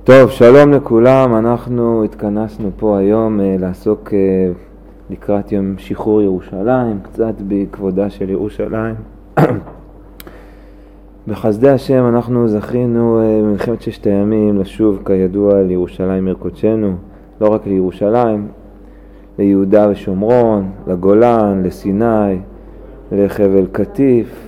טוב, שלום לכולם, אנחנו התכנסנו פה היום לעסוק לקראת יום שחרור ירושלים, קצת בכבודה של ירושלים. בחסדי השם אנחנו זכינו במלחמת ששת הימים לשוב כידוע לירושלים עיר קודשנו, לא רק לירושלים, ליהודה ושומרון, לגולן, לסיני, לחבל קטיף,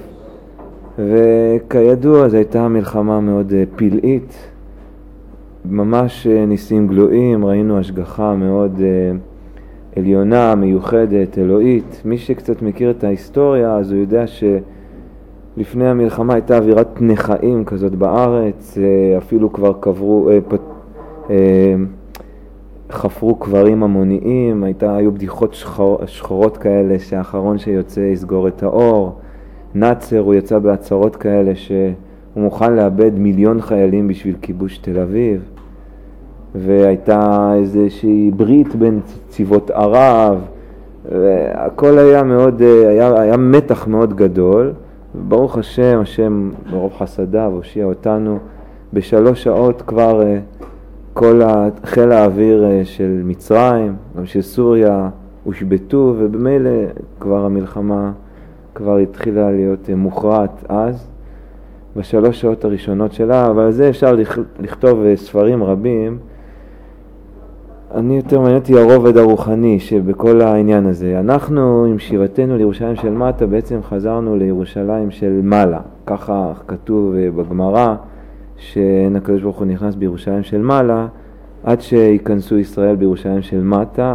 וכידוע זו הייתה מלחמה מאוד פלאית, ממש ניסים גלויים, ראינו השגחה מאוד עליונה, מיוחדת, אלוהית. מי שקצת מכיר את ההיסטוריה אז הוא יודע שלפני המלחמה הייתה אווירת נחאים כזאת בארץ, אפילו כבר חפרו קברים המוניים, היו בדיחות שחורות כאלה שהאחרון שיוצא יסגור את האור. נאצר הוא יצא בהצהרות כאלה שהוא מוכן לאבד 1,000,000 חיילים בשביל כיבוש תל אביב, והייתה איזושהי ברית בין צבאות ערב, והכל היה מאוד, היה מתח מאוד גדול. ברוך השם, השם ברוב חסדיו הושיע אותנו. ב3 שעות כבר כל חיל האוויר של מצרים, גם של סוריה, הושבתו, ובמילא כבר המלחמה כבר התחילה להיות מוכרעת אז, ב3 שעות הראשונות שלה, אבל על זה אפשר לכתוב ספרים רבים. אני יותר מעניין אותי הרובד הרוחני שבכל העניין הזה. אנחנו עם שיבתנו לירושלים של מטה בעצם חזרנו לירושלים של מעלה. ככה כתוב בגמרא שאין הקדוש ברוך הוא נכנס בירושלים של מעלה עד שיכנסו ישראל בירושלים של מטה.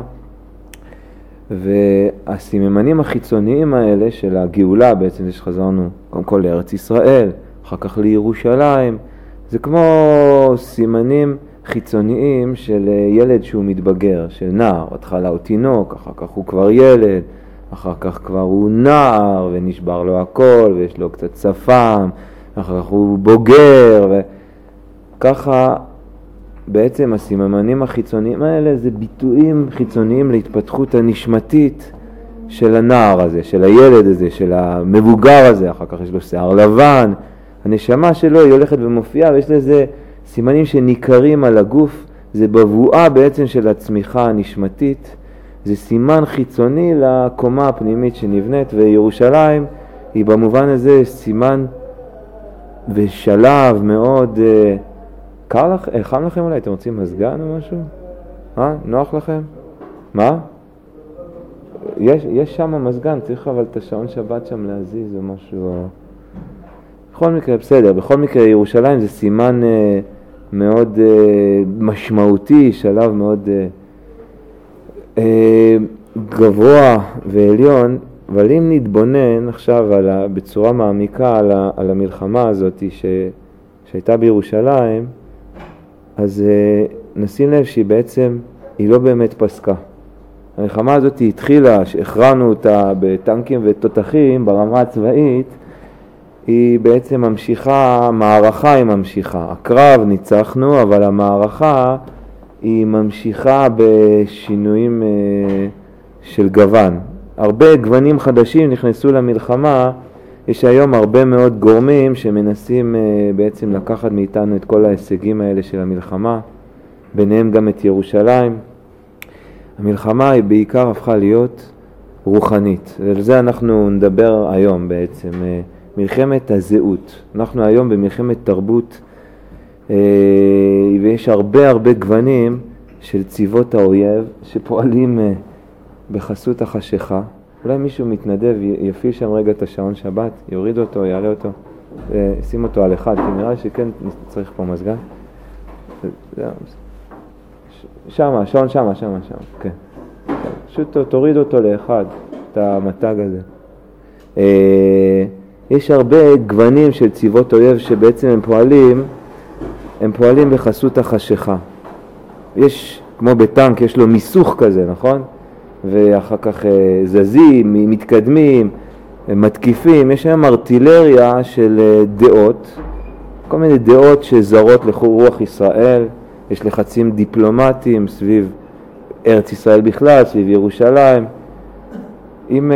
והסימנים החיצוניים האלה של הגאולה בעצם זה שחזרנו קודם כל לארץ ישראל, אחר כך לירושלים, זה כמו סימנים חיצוניים של ילד שהוא מתבגר, של נער. התחלה הוא תינוק, אחר כך הוא כבר ילד, אחר כך כבר הוא נער ונשבר לו הכל ויש לו קצת שפם, אחר כך הוא בוגר, וככה בעצם הסימנים החיצוניים האלה זה ביטויים חיצוניים להתפתחות הנשמתית של הנער הזה, של הילד הזה, של המבוגר הזה. אחר כך יש לו שיער לבן, הנשמה שלו היא הולכת ומופיעה, ויש לזה סימנים שניכרים על הגוף. זה בבואה בעצם של הצמיחה הנשמתית, זה סימן חיצוני לקומה הפנימית שנבנית, וירושלים היא במובן הזה סימן ושלב מאוד חם לכם אולי? אתם רוצים מזגן או משהו? נוח לכם? מה? יש שם מזגן, צריך אבל את השעון שבת שם להזיז או משהו. בכל מקרה, בסדר. בכל מקרה, ירושלים זה סימן מאוד משמעותי, שלב מאוד גבוה ועליון. אבל אם נתבונן עכשיו בצורה מעמיקה על המלחמה הזאת שהייתה בירושלים, אז נשים לב שהיא בעצם, היא לא באמת פסקה. המלחמה הזאת היא התחילה, שהכרענו אותה בטנקים ותותחים ברמה הצבאית, היא בעצם ממשיכה, המערכה היא ממשיכה. הקרב ניצחנו, אבל המערכה היא ממשיכה בשינויים של גוון. הרבה גוונים חדשים נכנסו למלחמה. יש היום הרבה מאוד גורמים שמנסים בעצם לקחת מאיתנו את כל ההישגים האלה של המלחמה, ביניהם גם את ירושלים. המלחמה היא בעיקר הפכה להיות רוחנית, ועל זה אנחנו נדבר היום בעצם, מלחמת הזהות. אנחנו היום במלחמת תרבות, ויש הרבה גוונים של צבאות האויב שפועלים בחסות החשיכה. אולי מישהו מתנדב, יפעיל שם רגע את השעון שבת, יוריד אותו, יעלה אותו, שים אותו על אחד, כי נראה שכן צריך פה מזגן. שם, השעון שם, כן. פשוט תוריד אותו לאחד, את המתג הזה. יש הרבה גוונים של צבאות אויב שבעצם הם פועלים בחסות החשיכה. יש, כמו בטנק, יש לו מיסוך כזה, נכון? ואחר כך זזים, מתקדמים, מתקיפים. יש היום ארטילריה של דעות, כל מיני דעות שזרות לרוח ישראל. יש לחצים דיפלומטיים סביב ארץ ישראל בכלל, סביב ירושלים. אם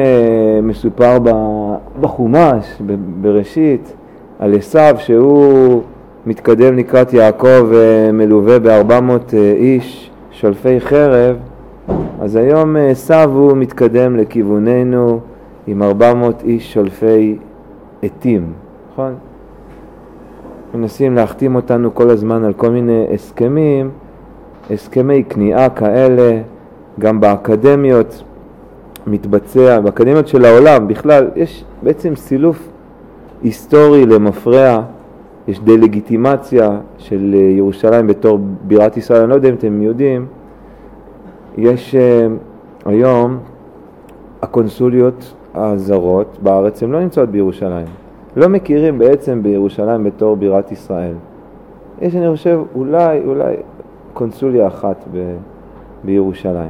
מסופר בחומש, בראשית, על עשיו שהוא מתקדם לקראת יעקב מלווה ב-400 איש שולפי חרב, אז היום עשיו הוא מתקדם לכיווננו עם 400 איש שולפי עתים, נכון? מנסים להחתים אותנו כל הזמן על כל מיני הסכמים, הסכמי כניעה כאלה, גם באקדמיות מתבצע, באקדמיות של העולם בכלל, יש בעצם סילוף היסטורי למפרע, יש דה-לגיטימציה של ירושלים בתור בירת ישראל. אני לא יודע אם אתם יודעים, יש היום הקונסוליות הזרות בארץ, הן לא נמצאות בירושלים. לא מכירים בעצם בירושלים בתור בירת ישראל. יש, אני חושב, אולי קונסוליה אחת בירושלים.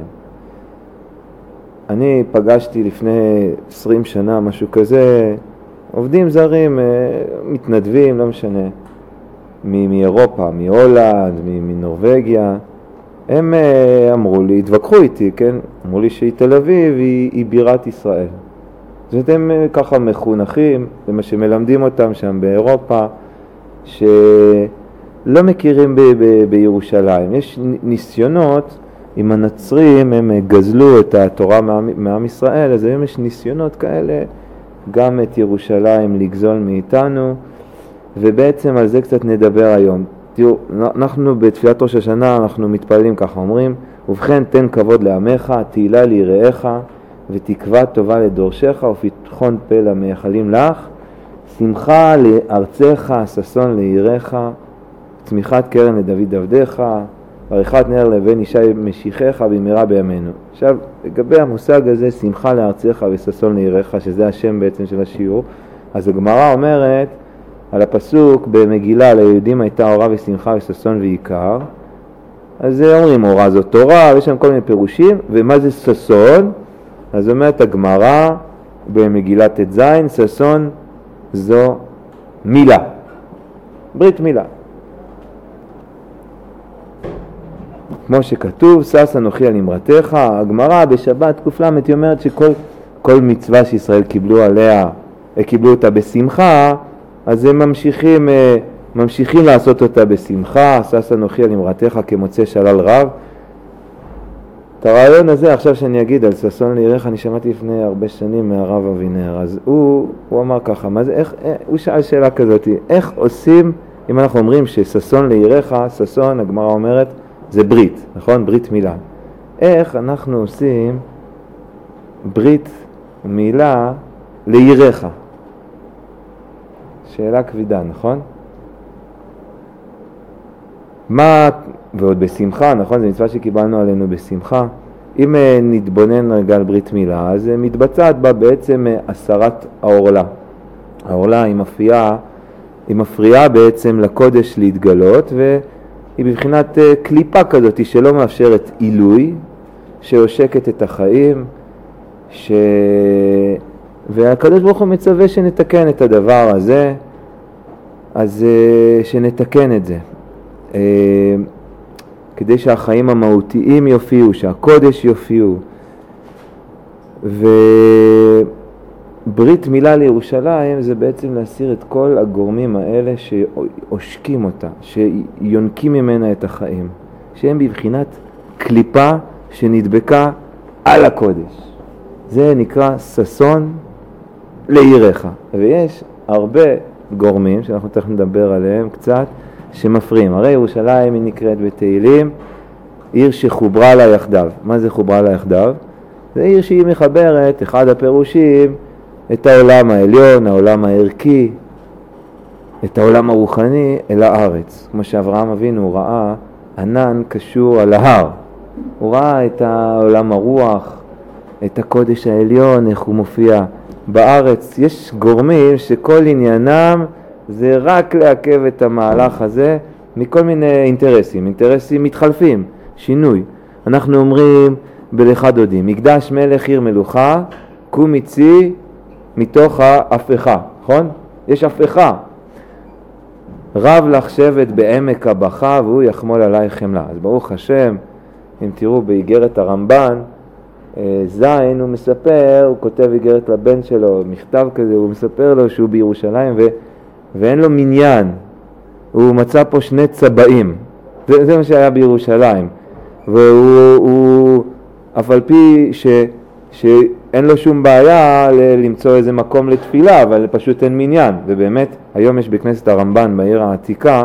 אני פגשתי לפני 20 שנה, משהו כזה, עובדים זרים, מתנדבים, לא משנה, מאירופה, מהולנד, מנורווגיה. הם אמרו לי, התווכחו איתי, כן? אמרו לי שהיא תל אביב, היא בירת ישראל. זאת אומרת, הם ככה מחונכים, זה מה שמלמדים אותם שם באירופה, שלא מכירים בירושלים. יש ניסיונות, עם הנצרים הם גזלו את התורה מעם ישראל, אז היום יש ניסיונות כאלה, גם את ירושלים לגזול מאיתנו, ובעצם על זה קצת נדבר היום. תראו, אנחנו בתפילת ראש השנה, אנחנו מתפללים ככה, אומרים, ובכן תן כבוד לעמך, תהילה ליראיך, ותקווה טובה לדורשך, ופתחון פה למייחלים לך, שמחה לארצך, ששון לעירך, צמיחת קרן לדוד עבדיך, עריכת נר לבן ישי משיחך במהרה בימינו. עכשיו, לגבי המושג הזה, שמחה לארצך וששון לעירך, שזה השם בעצם של השיעור, אז הגמרא אומרת על הפסוק במגילה, ליהודים הייתה אורה ושמחה וששון ועיקר, אז אומרים אורה זאת תורה, ויש שם כל מיני פירושים, ומה זה ששון? אז אומרת הגמרא במגילת ט"ז, ששון זו מילה, ברית מילה. כמו שכתוב, שש אנוכי על אמרתך, הגמרא בשבת ק"ל היא אומרת שכל מצווה שישראל קיבלו אותה בשמחה, אז הם ממשיכים לעשות אותה בשמחה, שש אנוכי על אמרתך כמוצא שלל רב. את הרעיון הזה עכשיו שאני אגיד על ששון לעירך, אני שמעתי לפני הרבה שנים מהרב אבינר, אז הוא אמר ככה, מה זה, הוא שאל שאלה כזאת, איך עושים, אם אנחנו אומרים שששון לעירך, ששון, הגמרא אומרת, זה ברית, נכון? ברית מילה. איך אנחנו עושים ברית מילה לעירך? שאלה כבידה, נכון? מה, ועוד בשמחה, נכון? זה מצווה שקיבלנו עלינו בשמחה. אם נתבונן רגע על ברית מילה, אז מתבצעת בה בעצם הסרת העורלה. העורלה היא מפריעה בעצם לקודש להתגלות, היא בבחינת קליפה כזאת שלא מאפשרת עילוי, שעושקת את החיים, והקדוש ברוך הוא מצווה שנתקן את הדבר הזה, אז שנתקן את זה. כדי שהחיים המהותיים יופיעו, שהקודש יופיעו. וברית מילה לירושלים זה בעצם להסיר את כל הגורמים האלה שעושקים אותה, שיונקים ממנה את החיים, שהם בבחינת קליפה שנדבקה על הקודש. זה נקרא ששון לעירך. ויש הרבה גורמים שאנחנו תכף נדבר עליהם קצת, שמפריעים. הרי ירושלים היא נקראת בתהילים עיר שחוברה לה יחדיו. מה זה חוברה לה יחדיו? זה עיר שהיא מחברת, אחד הפירושים, את העולם העליון, העולם הערכי, את העולם הרוחני אל הארץ. כמו שאברהם אבינו ראה ענן קשור על ההר. הוא ראה את העולם הרוח, את הקודש העליון, איך הוא מופיע בארץ. יש גורמים שכל עניינם זה רק לעכב את המהלך הזה מכל מיני אינטרסים מתחלפים, שינוי. אנחנו אומרים בלך דודים, מקדש מלך עיר מלוכה, קום מצי מתוך ההפכה, נכון? יש הפכה. רב לך שבט בעמק הבכה והוא יחמול עליי חמלה. אז ברוך השם, אם תראו באיגרת הרמב"ן, זין הוא מספר, הוא כותב איגרת לבן שלו, מכתב כזה, הוא מספר לו שהוא בירושלים ואין לו מניין. הוא מצא פה שני צבעים, זה מה שהיה בירושלים, והוא אף על פי שאין לו שום בעיה למצוא איזה מקום לתפילה, אבל פשוט אין מניין. ובאמת היום יש בכנסת הרמב"ן בעיר העתיקה,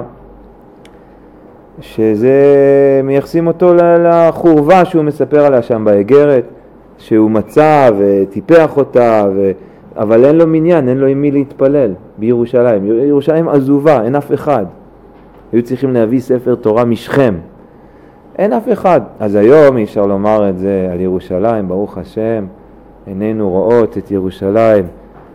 שזה מייחסים אותו לחורבה שהוא מספר עליה שם באגרת, שהוא מצא וטיפח אותה, אבל אין לו מניין, אין לו עם מי להתפלל בירושלים. ירושלים עזובה, אין אף אחד. היו צריכים להביא ספר תורה משכם, אין אף אחד. אז היום אי אפשר לומר את זה על ירושלים, ברוך השם, עינינו רואות את ירושלים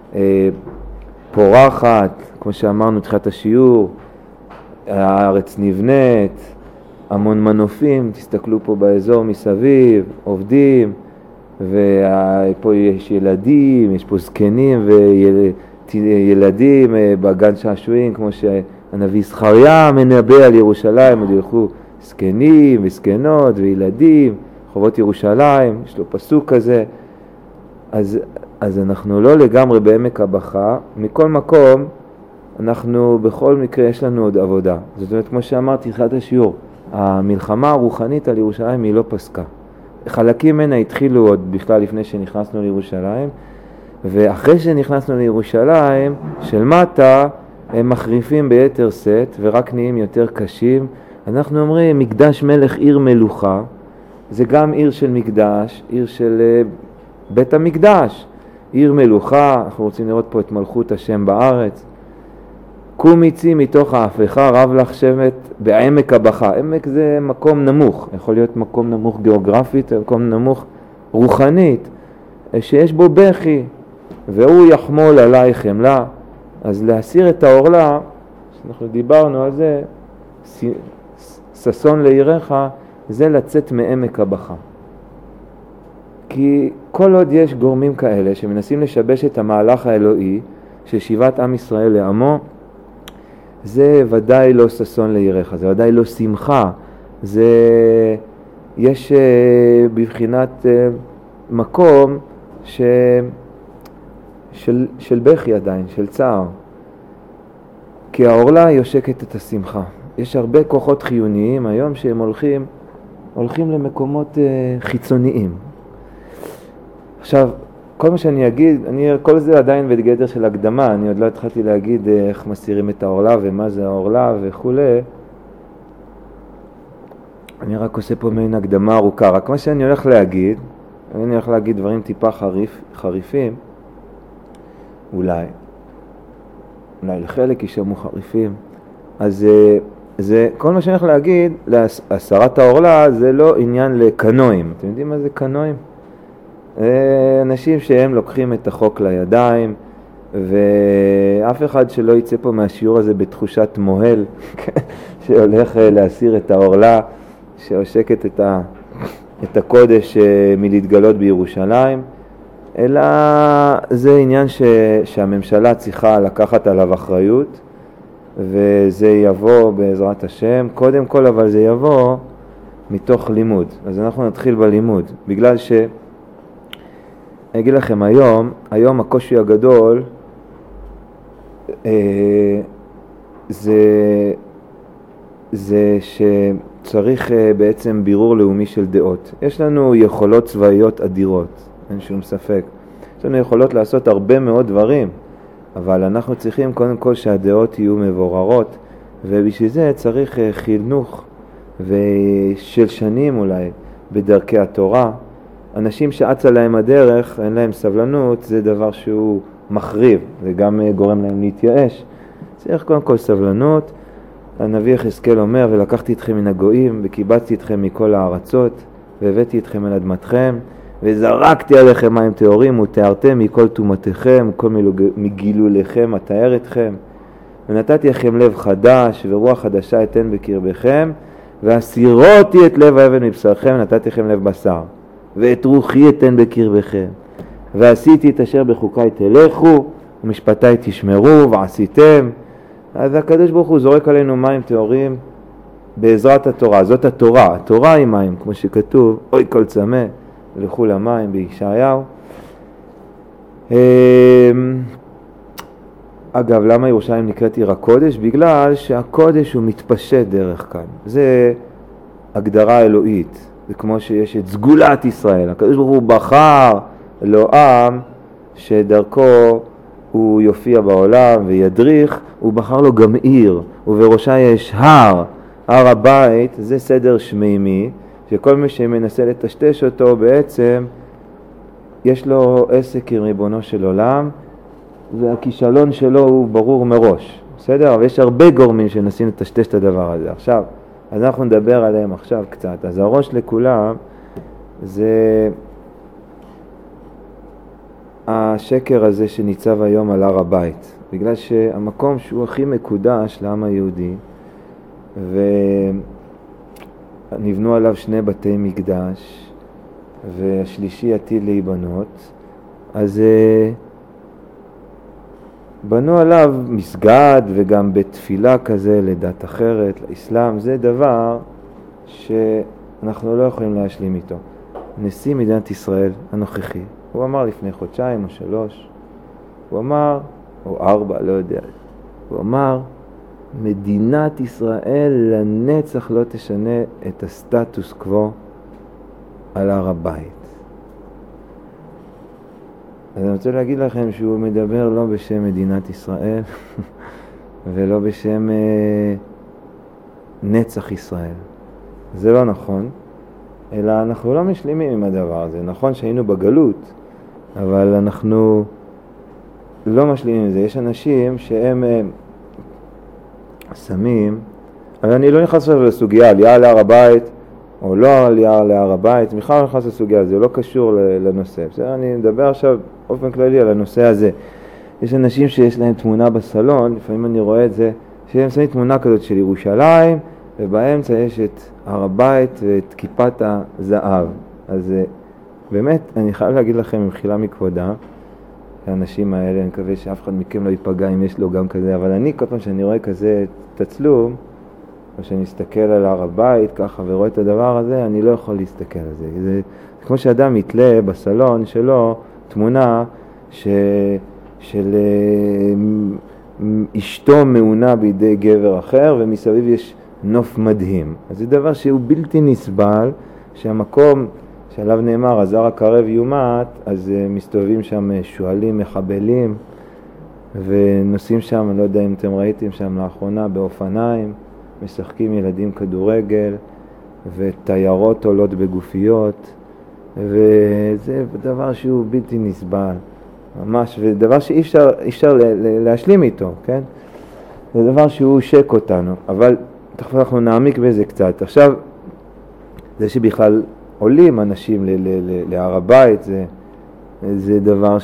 פורחת, כמו שאמרנו תחילת השיעור, הארץ נבנית, המון מנופים, תסתכלו פה באזור מסביב, עובדים, ופה יש ילדים, יש פה זקנים וילדים בגן שעשועים, כמו שהנביא זכריה מנבא על ירושלים, עוד ילכו זקנים וזקנות וילדים, חובות ירושלים, יש לו פסוק כזה. אז אנחנו לא לגמרי בעמק הבכה, מכל מקום אנחנו בכל מקרה יש לנו עוד עבודה. זאת אומרת, כמו שאמרתי תחילת השיעור, המלחמה הרוחנית על ירושלים היא לא פסקה. חלקים ממנה התחילו עוד בכלל לפני שנכנסנו לירושלים, ואחרי שנכנסנו לירושלים של מטה הם מחריפים ביתר סט ורק נהיים יותר קשים. אנחנו אומרים מקדש מלך עיר מלוכה, זה גם עיר של מקדש, עיר של בית המקדש, עיר מלוכה. אנחנו רוצים לראות פה את מלכות השם בארץ. קום יצי מתוך ההפכה רב לך שבת בעמק הבכה. עמק זה מקום נמוך, יכול להיות מקום נמוך גיאוגרפית, מקום נמוך רוחנית, שיש בו בכי, והוא יחמול עלי חמלה. אז להסיר את העורלה, אנחנו דיברנו על זה, ששון לעירך, זה לצאת מעמק הבכה. כי כל עוד יש גורמים כאלה שמנסים לשבש את המהלך האלוהי של שיבת עם ישראל לעמו, זה ודאי לא ששון לעירך, זה ודאי לא שמחה, יש בבחינת מקום של בכי עדיין, של צער. כי העורלה יושקת את השמחה. יש הרבה כוחות חיוניים היום שהם הולכים למקומות חיצוניים. עכשיו, כל מה שאני אגיד, כל זה עדיין בגדר של הקדמה, אני עוד לא התחלתי להגיד איך מסירים את העורלה ומה זה העורלה וכו'. אני רק עושה פה מעין הקדמה ארוכה. רק מה שאני הולך להגיד, אני הולך להגיד דברים טיפה חריפים, אולי לחלק ישמעו חריפים. אז זה כל מה שאני הולך להגיד, להסרת העורלה זה לא עניין לקנועים. אתם יודעים מה זה קנועים? אנשים שהם לוקחים את החוק לידיים, ואף אחד שלא יצא פה מהשיעור הזה בתחושת מוהל שהולך להסיר את העורלה שעושקת את הקודש מלהתגלות בירושלים, אלא זה עניין שהממשלה צריכה לקחת עליו אחריות, וזה יבוא בעזרת השם קודם כל, אבל זה יבוא מתוך לימוד. אז אנחנו נתחיל בלימוד, בגלל אני אגיד לכם, היום הקושי הגדול זה שצריך בעצם בירור לאומי של דעות. יש לנו יכולות צבאיות אדירות, אין שום ספק. יש לנו יכולות לעשות הרבה מאוד דברים, אבל אנחנו צריכים קודם כל שהדעות יהיו מבוררות, ובשביל זה צריך חינוך ושל שנים אולי בדרכי התורה. אנשים שעצה להם הדרך, אין להם סבלנות, זה דבר שהוא מחריב, זה גם גורם להם להתייאש. צריך קודם כל סבלנות. הנביא יחזקאל אומר, ולקחתי אתכם מן הגויים, וקיבצתי אתכם מכל הארצות, והבאתי אתכם אל אדמתכם, וזרקתי עליכם מים טהורים, ותארתם מכל תומתכם, כל מגילוליכם אתאר אתכם. ונתתי לכם לב חדש, ורוח חדשה אתן בקרבכם, והסירותי את לב האבן מבשרכם, ונתתי לכם לב בשר. ואת רוחי אתן בקרבכם, ועשיתי את אשר בחוקי תלכו, ומשפטי תשמרו, ועשיתם. אז הקדוש ברוך הוא זורק עלינו מים טהורים בעזרת התורה. זאת התורה, התורה היא מים, כמו שכתוב, אוי כל צמא, ולכו למים בישעיהו. אגב, למה ירושלים נקראת עיר הקודש? בגלל שהקודש הוא מתפשט דרך כאן. זה הגדרה אלוהית. זה כמו שיש את סגולת ישראל. הקדוש ברוך הוא בחר לו עם שדרכו הוא יופיע בעולם וידריך, הוא בחר לו גם עיר, ובראשה יש הר הבית. זה סדר שמימי, שכל מי שמנסה לטשטש אותו בעצם יש לו עסק עם ריבונו של עולם, והכישלון שלו הוא ברור מראש. בסדר? אבל יש הרבה גורמים שנסים לטשטש את הדבר הזה. עכשיו, אז אנחנו נדבר עליהם עכשיו קצת. אז הראש לכולם זה השקר הזה שניצב היום על הר הבית. בגלל שהמקום שהוא הכי מקודש לעם היהודי, ונבנו עליו 2 בתי מקדש, והשלישי עתיד להיבנות, אז בנו עליו מסגד וגם בתפילה כזה לדת אחרת, לאסלאם. זה דבר שאנחנו לא יכולים להשלים איתו. נשיא מדינת ישראל הנוכחי, הוא אמר לפני 2 חודשים או 3, הוא אמר, או 4, לא יודע, הוא אמר, מדינת ישראל לנצח לא תשנה את הסטטוס קוו על הר הבית. אז אני רוצה להגיד לכם שהוא מדבר לא בשם מדינת ישראל ולא בשם נצח ישראל. זה לא נכון, אלא אנחנו לא משלימים עם הדבר הזה. נכון שהיינו בגלות, אבל אנחנו לא משלימים עם זה. יש אנשים שהם שמים, אבל אני לא נכנס לסוגיה, עלייה להר הבית או לא עלייה להר הבית, בכלל לא נכנס לסוגיה, זה לא קשור לנושא. בסדר? אני מדבר עכשיו באופן כללי על הנושא הזה. יש אנשים שיש להם תמונה בסלון, לפעמים אני רואה את זה, שהם שמים תמונה כזאת של ירושלים, ובאמצע יש את הר הבית ואת כיפת הזהב. אז באמת, אני חייב להגיד לכם במחילה מכבודה, האנשים האלה, אני מקווה שאף אחד מכם לא ייפגע אם יש לו גם כזה, אבל אני כל פעם שאני רואה כזה תצלום, או שאני אסתכל על הר הבית ככה ורואה את הדבר הזה, אני לא יכול להסתכל על זה. זה כמו שאדם יתלה בסלון שלו תמונה של אשתו מעונה בידי גבר אחר, ומסביב יש נוף מדהים. אז זה דבר שהוא בלתי נסבל, שהמקום שעליו נאמר, הזר הקרב יומת, אז מסתובבים שם שואלים, מחבלים, ונוסעים שם, אני לא יודע אם אתם ראיתם שם לאחרונה, באופניים, משחקים ילדים כדורגל, ותיירות עולות בגופיות, וזה דבר שהוא בלתי נסבל, ממש, ודבר שאי אפשר להשלים איתו, כן? זה דבר שהוא שק אותנו, אבל תכף אנחנו נעמיק בזה קצת. עכשיו, זה שבכלל עולים אנשים להר הבית, זה דבר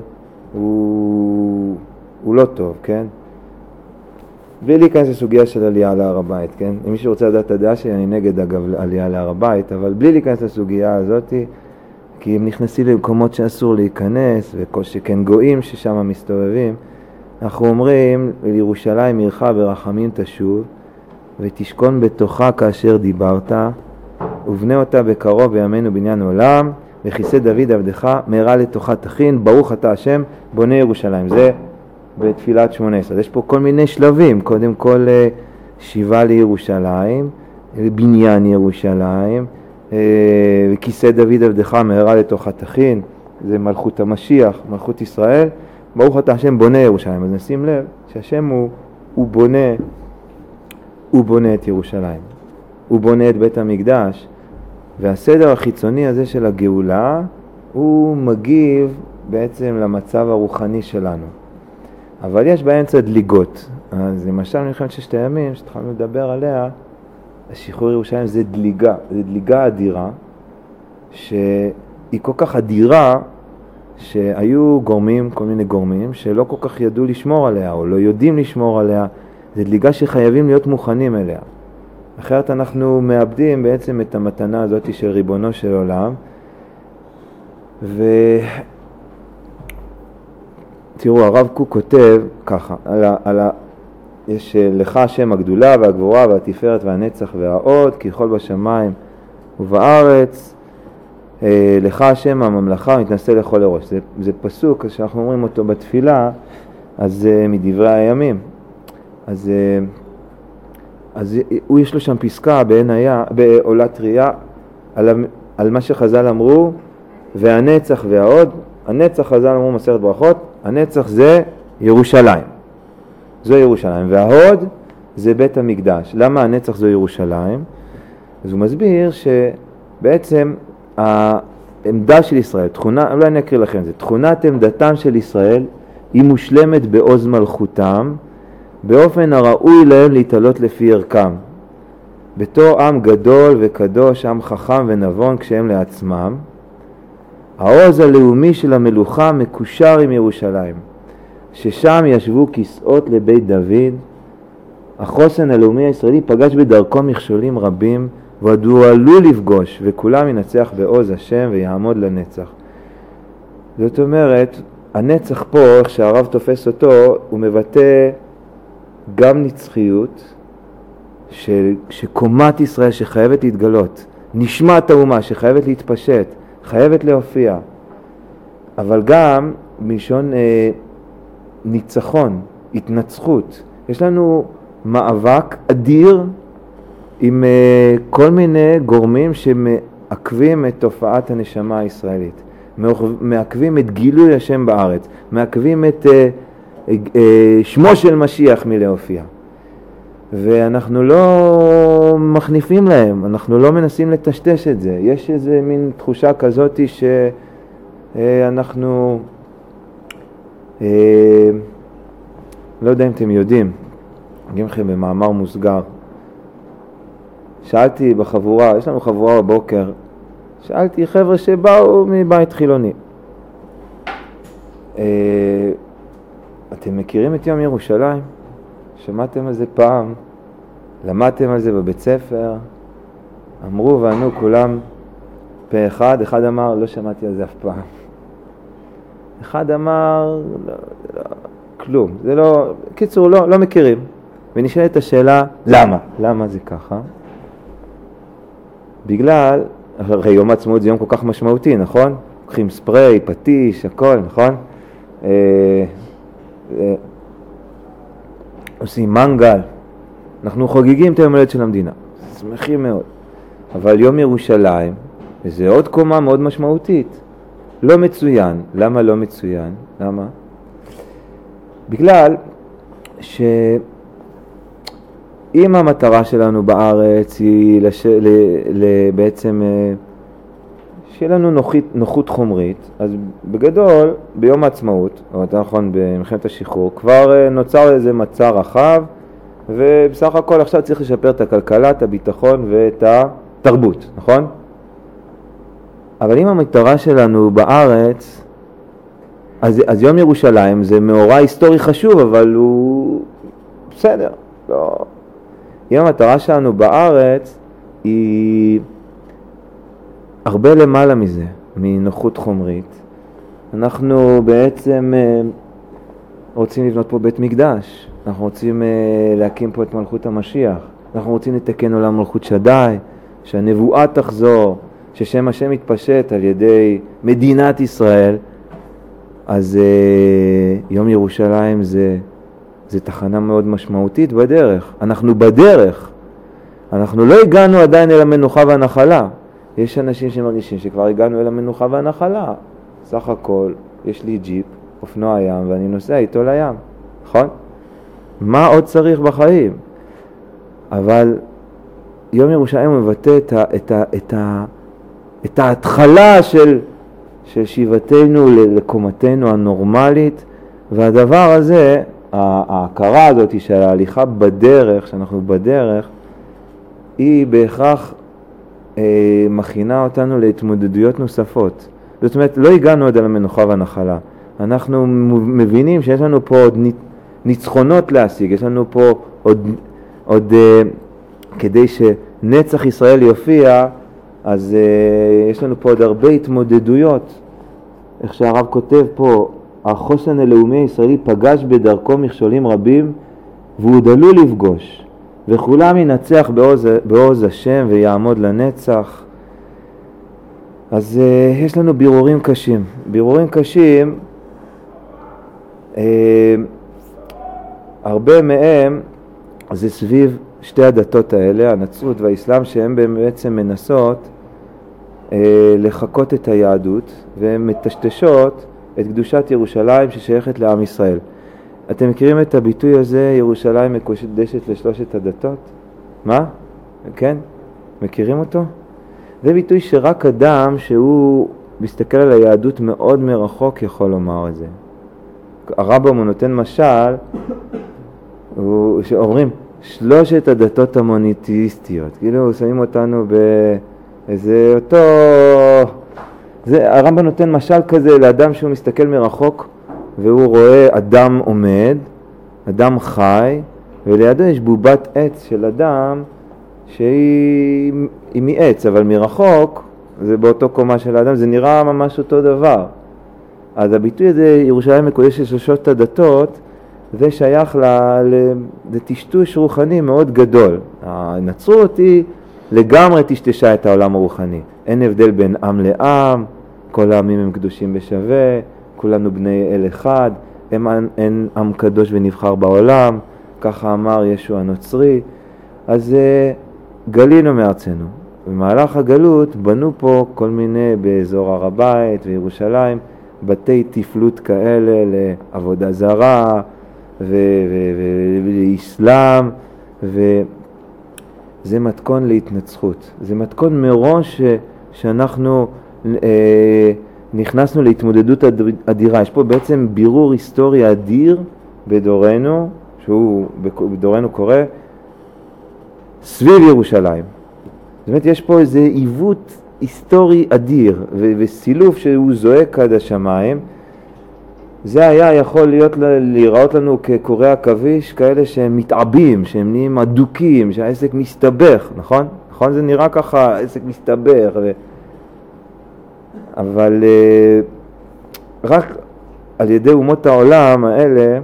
שהוא לא טוב, כן? בלי להיכנס לסוגיה של עלייה להר הבית, כן? אם מישהו רוצה לדעת את הדעה שלי, אני נגד אגב עלייה להר הבית, אבל בלי להיכנס לסוגיה הזאת, כי הם נכנסים למקומות שאסור להיכנס, וכל שכן גויים ששם מסתובבים, אנחנו אומרים, לירושלים עירך ברחמים תשוב, ותשכון בתוכה כאשר דיברת, ובנה אותה בקרוב בימינו בניין עולם, וכיסא דוד עבדך מהרה לתוכה תכין, ברוך אתה השם בונה ירושלים. זה בתפילת 18. יש פה כל מיני שלבים, קודם כל שיבה לירושלים, בניין ירושלים, וכיסא דוד עבדך מהרה לתוכה תכין, זה מלכות המשיח, מלכות ישראל, ברוך אתה השם בונה ירושלים. אז נשים לב שהשם הוא בונה את ירושלים, הוא בונה את בית המקדש, והסדר החיצוני הזה של הגאולה הוא מגיב בעצם למצב הרוחני שלנו. אבל יש באמצע דליגות. אז למשל מלחמת ששת הימים שהתחלנו לדבר עליה, השחרור ירושלים זה דליגה, זה דליגה אדירה, שהיא כל כך אדירה שהיו גורמים, כל מיני גורמים שלא כל כך ידעו לשמור עליה או לא יודעים לשמור עליה. זה דליגה שחייבים להיות מוכנים אליה. אחרת אנחנו מאבדים בעצם את המתנה הזאת של ריבונו של עולם. תראו, הרב קוק כותב ככה, יש לך השם הגדולה והגבורה והתפארת והנצח והעוד, ככל בשמיים ובארץ, לך השם הממלכה מתנשא לכל הראש. זה פסוק שאנחנו אומרים אותו בתפילה, אז מדברי הימים. אז הוא יש לו שם פסקה בעולת ראייה על מה שחז"ל אמרו, והנצח וההוד. הנצח, חז"ל אמרו מסכת ברכות, הנצח זה ירושלים. זו ירושלים. וההוד זה בית המקדש. למה הנצח זו ירושלים? אז הוא מסביר שבעצם העמדה של ישראל, אולי אני אקריא לכם את זה, תכונת עמדתם של ישראל היא מושלמת בעוז מלכותם, באופן הראוי להם להתעלות לפי ערכם. בתור עם גדול וקדוש, עם חכם ונבון כשהם לעצמם, העוז הלאומי של המלוכה מקושר עם ירושלים, ששם ישבו כיסאות לבית דוד. החוסן הלאומי הישראלי פגש בדרכו מכשולים רבים, ועוד הוא עלול לפגוש, וכולם ינצח בעוז השם ויעמוד לנצח. זאת אומרת, הנצח פה, איך שהרב תופס אותו, הוא מבטא גם נצחיות, שקומת ישראל שחייבת להתגלות, נשמת האומה שחייבת להתפשט, חייבת להופיע, אבל גם מלשון ניצחון, התנצחות. יש לנו מאבק אדיר עם כל מיני גורמים שמעכבים את תופעת הנשמה הישראלית, מעכבים את גילוי השם בארץ, מעכבים את שמו של משיח מלהופיע. ואנחנו לא מחניפים להם, אנחנו לא מנסים לטשטש את זה. יש איזה מין תחושה כזאת שאנחנו, לא יודע אם אתם יודעים, אגיד לכם במאמר מוסגר, שאלתי בחבורה, יש לנו חבורה בבוקר, שאלתי חבר'ה שבאו מבית חילוני, אתם מכירים את יום ירושלים? שמעתם על זה פעם? למדתם על זה בבית ספר? אמרו וענו כולם פה אחד. אחד אמר לא שמעתי על זה אף פעם. אחד אמר לא, כלום. זה לא, קיצור לא מכירים. ונשאלת השאלה למה? למה זה ככה? בגלל, הרי יום העצמאות זה יום כל כך משמעותי, נכון? לוקחים ספרי, פטיש, הכל, נכון? עושים מנגל, אנחנו חוגגים את היום הולדת של המדינה, שמחים מאוד. אבל יום ירושלים, זה עוד קומה מאוד משמעותית, לא מצוין. למה לא מצוין? למה? בגלל שאם המטרה שלנו בארץ היא בעצם שיהיה לנו נוחות חומרית, אז בגדול ביום העצמאות, או יותר נכון במלחמת השחרור, כבר נוצר איזה מצע רחב, ובסך הכל עכשיו צריך לשפר את הכלכלה, את הביטחון ואת התרבות, נכון? אבל אם המטרה שלנו בארץ, אז יום ירושלים זה מאורע היסטורי חשוב, אבל הוא בסדר. לא. אם המטרה שלנו בארץ היא הרבה למעלה מזה, מנוחות חומרית, אנחנו בעצם רוצים לבנות פה בית מקדש, אנחנו רוצים להקים פה את מלכות המשיח, אנחנו רוצים לתקן עולם מלכות שדי, שהנבואה תחזור, ששם השם יתפשט על ידי מדינת ישראל. אז יום ירושלים זה תחנה מאוד משמעותית בדרך. אנחנו בדרך, אנחנו לא הגענו עדיין אל המנוחה והנחלה. יש אנשים שמרגישים שכבר הגענו אל המנוחה והנחלה. סך הכל יש לי ג'יפ, אופנוע ים, ואני נוסע איתו לים, נכון? מה עוד צריך בחיים? אבל יום ירושלים מבטא את ההתחלה של שיבתנו לקומתנו הנורמלית, והדבר הזה, ההכרה הזאת של ההליכה בדרך, שאנחנו בדרך, היא בהכרח מכינה אותנו להתמודדויות נוספות. זאת אומרת, לא הגענו עד על המנוחה והנחלה. אנחנו מבינים שיש לנו פה עוד ניצחונות להשיג, יש לנו פה עוד כדי שנצח ישראל יופיע, אז יש לנו פה עוד הרבה התמודדויות. איך שהרב כותב פה, החוסן הלאומי הישראלי פגש בדרכו מכשולים רבים, והוא עלול לפגוש, וכולם ינצח בעוז השם ויעמוד לנצח. אז יש לנו בירורים קשים. בירורים קשים הרבה מהם זה סביב שתי הדתות האלה, הנצרות והאסלאם, שהן בעצם מנסות לחקות את היהדות, והן מטשטשות את קדושת ירושלים ששייכת לעם ישראל. אתם מכירים את הביטוי הזה, ירושלים מקודשת לשלושת הדתות? מה? כן? מכירים אותו? זה ביטוי שרק אדם שהוא מסתכל על היהדות מאוד מרחוק יכול לומר את זה. הרמב"ם הוא נותן משל, שאומרים שלושת הדתות המונותאיסטיות, כאילו שמים אותנו באיזה אותו... הרמב"ם נותן משל כזה לאדם שהוא מסתכל מרחוק והוא רואה אדם עומד, אדם חי, ולידו יש בובת עץ של אדם שהיא מעץ, אבל מרחוק זה באותו קומה של האדם, זה נראה ממש אותו דבר. אז הביטוי הזה, ירושלים מקודשת שלושת הדתות, זה שייך לטשטוש רוחני מאוד גדול. הנצרות היא לגמרי טשטשה את העולם הרוחני. אין הבדל בין עם לעם, כל העמים הם קדושים בשווה, כולנו בני אל אחד, אין עם קדוש ונבחר בעולם, ככה אמר ישוע הנוצרי. אז גלינו מארצנו. במהלך הגלות בנו פה כל מיני באזור הר הבית וירושלים, בתי תפלות כאלה לעבודה זרה ולאסלאם, וזה מתכון להתנצחות. זה מתכון מראש שאנחנו נכנסנו להתמודדות אדירה. יש פה בעצם בירור היסטורי אדיר בדורנו, שהוא בדורנו קורה, סביב ירושלים. זאת אומרת, יש פה איזה עיוות היסטורי אדיר וסילוף שהוא זועק עד השמיים. זה היה יכול להיראות לנו כקורי עכביש, כאלה שהם מתעבים, שהם נהיים אדוקים, שהעסק מסתבך, נכון? נכון? זה נראה ככה, העסק מסתבך. אבל רק על ידי אומות העולם האלה,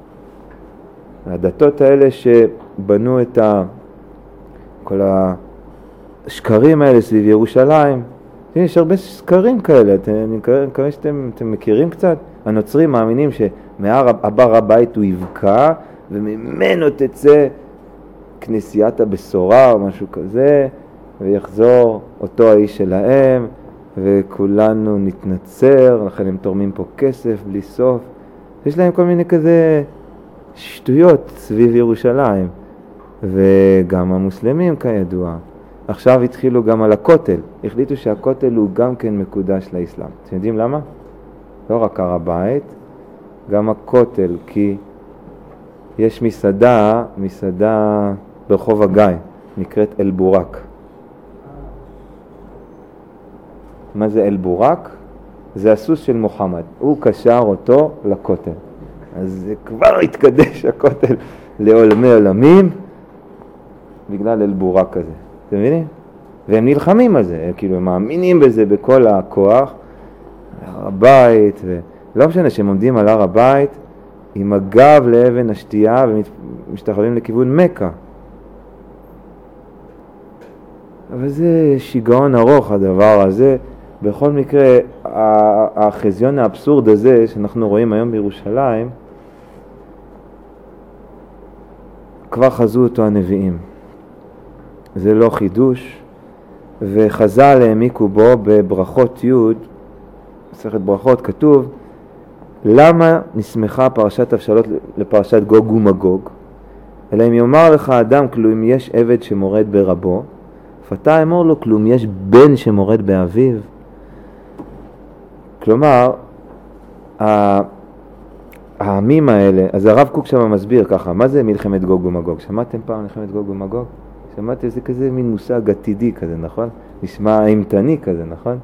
הדתות האלה שבנו את כל השקרים האלה סביב ירושלים, יש הרבה שקרים כאלה, אני מקווה שאתם מכירים קצת. הנוצרים מאמינים שמהר הבית הוא יבקע, וממנו תצא כנסיית הבשורה או משהו כזה, ויחזור אותו האיש שלהם, וכולנו נתנצר, לכן הם תורמים פה כסף בלי סוף. יש להם כל מיני כזה שטויות סביב ירושלים, וגם המוסלמים כידוע. עכשיו התחילו גם על הכותל, החליטו שהכותל הוא גם כן מקודש לאסלאם. אתם יודעים למה? לא רק הר הבית, גם הכותל, כי יש מסעדה ברחוב הגיא, נקראת אל בורק. מה זה אל בורק? זה הסוס של מוחמד, הוא קשר אותו לכותל. אז זה כבר התקדש הכותל לעולמי עולמים, בגלל אל בורק הזה. אתם מבינים? והם נלחמים על זה, כאילו הם מאמינים בזה בכל הכוח, הר הבית, ולא משנה שהם עומדים על הר הבית עם הגב לאבן השתייה ומשתחווים לכיוון מקה. אבל זה שיגעון ארוך הדבר הזה. בכל מקרה, החזיון האבסורד הזה שאנחנו רואים היום בירושלים, כבר חזו אותו הנביאים. זה לא חידוש, וחז"ל העמיקו בו בברכות י', מסכת ברכות, כתוב, למה נסמכה פרשת הבשלות לפרשת גוג ומגוג? אלא אם יאמר לך אדם, כלום יש עבד שמורד ברבו, פתה אמור לו, כלום יש בן שמורד באביו. כלומר, העמים האלה, אז הרב קוק שם מסביר ככה, מה זה מלחמת גוג ומגוג? שמעתם פעם מלחמת גוג ומגוג? שמעתם, זה כזה מין מושג עתידי כזה, נכון? נשמע אימתני כזה, נכון?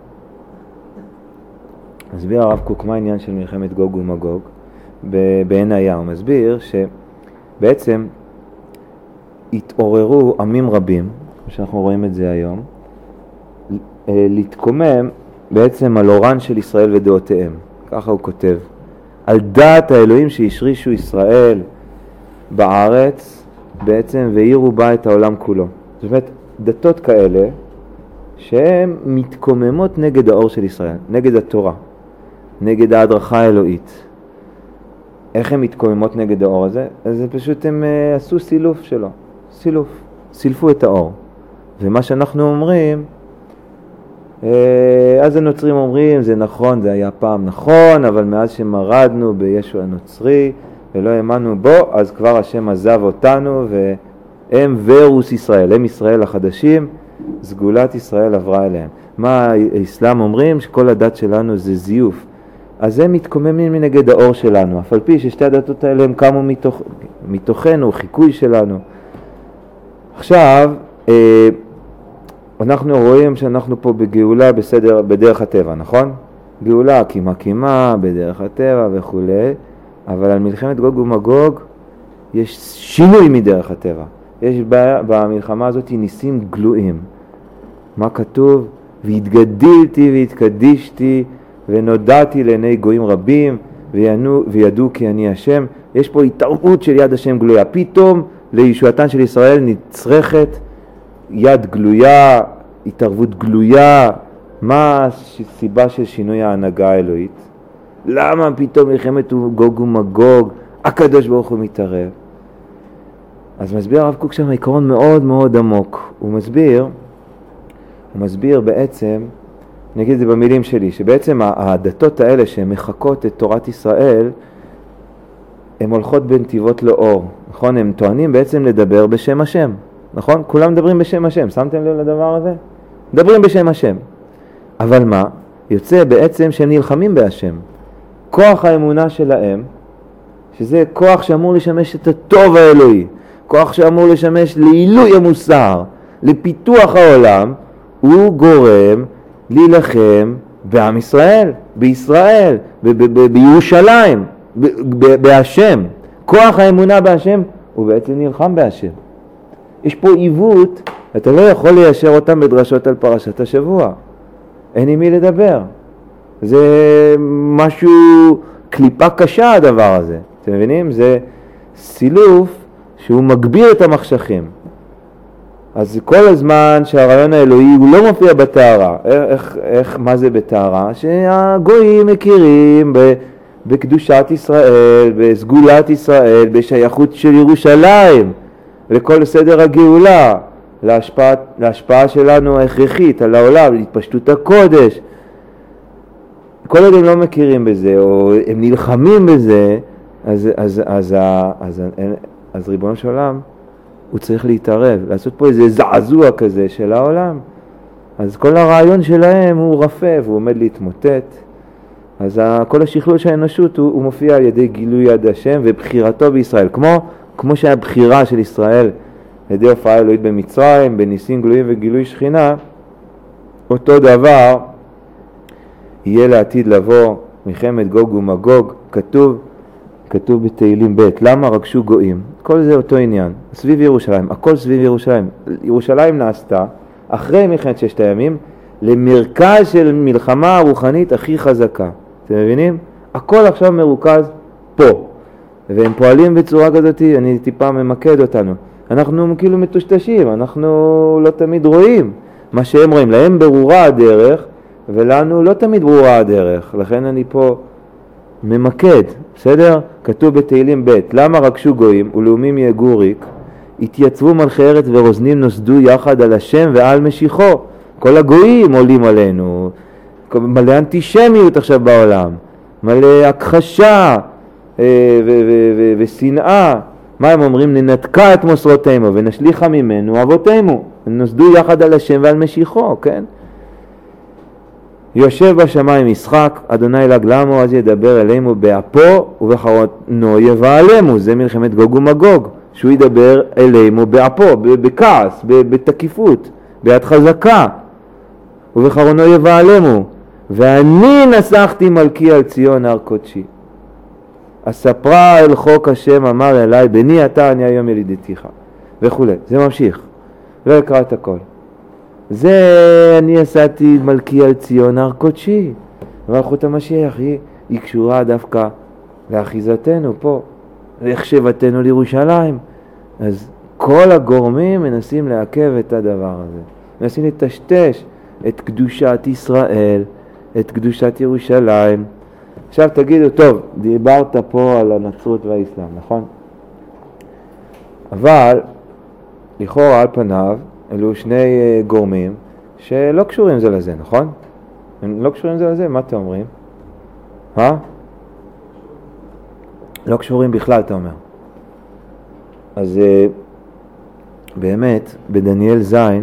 מסביר הרב קוק מה העניין של מלחמת גוג ומגוג בעין הים. הוא מסביר שבעצם התעוררו עמים רבים, כמו שאנחנו רואים את זה היום, להתקומם בעצם על אורן של ישראל ודעותיהם. ככה הוא כותב. על דעת האלוהים שהשרישו ישראל בארץ בעצם והעירו בה את העולם כולו. זאת אומרת, דתות כאלה שהן מתקוממות נגד האור של ישראל, נגד התורה, נגד ההדרכה האלוהית. איך הן מתקוממות נגד האור הזה? אז זה פשוט הם עשו סילוף שלו, סילפו את האור. ומה שאנחנו אומרים, אז הנוצרים אומרים, זה נכון, זה היה פעם נכון, אבל מאז שמרדנו בישו הנוצרי ולא האמנו בו, אז כבר השם עזב אותנו, והם ורוס ישראל, הם ישראל החדשים, סגולת ישראל עברה אליהם. מה האסלאם אומרים? שכל הדת שלנו זה זיוף. אז הם מתקוממים מנגד האור שלנו, אף על פי ששתי הדתות האלה הם קמו מתוכנו, חיקוי שלנו. עכשיו, אנחנו רואים שאנחנו פה בגאולה בדרך הטבע, נכון? גאולה קימה בדרך הטבע וכו', אבל על מלחמת גוג ומגוג יש שינוי מדרך הטבע. יש במלחמה הזאת ניסים גלויים. מה כתוב? והתגדלתי והתקדישתי ונודעתי לעיני גויים רבים וידעו כי אני השם. יש פה התערבות של יד השם גלויה. פתאום לישועתן של ישראל נצרכת יד גלויה, התערבות גלויה. מה הסיבה של שינוי ההנהגה האלוהית? למה פתאום מלחמת גוג ומגוג הקדוש ברוך הוא מתערב? אז מסביר הרב קוק שם עיקרון מאוד מאוד עמוק. הוא מסביר בעצם, נגיד את זה במילים שלי, שבעצם הדתות האלה שמחקות את תורת ישראל, הן הולכות בנתיבות לאור, נכון? הם טוענים בעצם לדבר בשם השם, נכון? כולם מדברים בשם השם, שמתם לב לדבר הזה? מדברים בשם השם. אבל מה? יוצא בעצם שהם נלחמים בהשם. כוח האמונה שלהם, שזה כוח שאמור לשמש את הטוב האלוהי, כוח שאמור לשמש לעילוי המוסר, לפיתוח העולם, הוא גורם להילחם בעם ישראל, בישראל, בירושלים, בהשם. כוח האמונה בהשם הוא בעצם נלחם בהשם. יש פה עיוות, אתה לא יכול ליישר אותם בדרשות על פרשת השבוע. אין עם מי לדבר. זה משהו, קליפה קשה הדבר הזה. אתם מבינים? זה סילוף שהוא מגביר את המחשכים. אז כל הזמן שהרעיון האלוהי הוא לא מופיע בתארה. מה זה בתארה? שהגויים מכירים בקדושת ישראל, בסגולת ישראל, בשייכות של ירושלים, לכל סדר הגאולה, להשפעה שלנו ההכרחית על העולם, להתפשטות הקודש. כל עוד הם לא מכירים בזה, או הם נלחמים בזה, אז ריבונו של עולם, הוא צריך להתערב, לעשות פה איזה זעזוע כזה של העולם. אז כל הרעיון שלהם הוא רפה והוא עומד להתמוטט. אז כל השכלול של האנושות הוא מופיע על ידי גילוי יד השם ובחירתו בישראל. כמו שהבחירה של ישראל על ידי הופעה אלוהית במצרים, בניסים גלויים וגילוי שכינה, אותו דבר יהיה לעתיד לבוא מלחמת גוג ומגוג. כתוב בתהילים ב' למה רגשו גויים. כל זה אותו עניין, סביב ירושלים, הכל סביב ירושלים. ירושלים נעשתה אחרי מלחמת ששת הימים למרכז של מלחמה רוחנית הכי חזקה. אתם מבינים? הכל עכשיו מרוכז פה, והם פועלים בצורה כזאת. אני טיפה ממקד אותנו, אנחנו כאילו מטושטשים, אנחנו לא תמיד רואים מה שהם רואים. להם ברורה הדרך ולנו לא תמיד ברורה הדרך, לכן אני פה ממקד. בסדר? כתוב בתהילים ב' למה רגשו גויים ולאומים יהגו ריק, התייצבו מלכי ארץ ורוזנים נוסדו יחד על השם ועל משיחו. כל הגויים עולים עלינו, מלא אנטישמיות עכשיו בעולם, מלא הכחשה ושנאה. מה הם אומרים? ננתקה את מוסרותינו ונשליחה ממנו אבותינו, נוסדו יחד על השם ועל משיחו. כן? יושב בשמיים משחק, אדוני לגלמו, אז ידבר אלינו באפו ובחרונו יבעלמו. זה מלחמת גוג ומגוג, שהוא ידבר אלינו באפו, בכעס, בתקיפות, ביד חזקה, ובחרונו יבעלמו. ואני נסחתי מלכי על ציון הר קודשי, אספרה אל חוק השם אמר אליי, בני אתה אני היום ילידתיך וכו'. זה ממשיך, לא אקרא את הכל. זה אני עשיתי מלכי על ציון הר קודשי. מלכות המשיח היא קשורה דווקא לאחיזתנו פה, להחשבתנו לירושלים. אז כל הגורמים מנסים לעכב את הדבר הזה, מנסים לטשטש את קדושת ישראל, את קדושת ירושלים, עכשיו תגידו, טוב, דיברת פה על הנצרות והאסלאם, נכון? אבל לכאורה על פניו אלו שני גורמים שלא קשורים זה לזה, נכון? הם לא קשורים זה לזה, מה אתם אומרים? לא קשורים בכלל, אתה אומר. אז באמת, בדניאל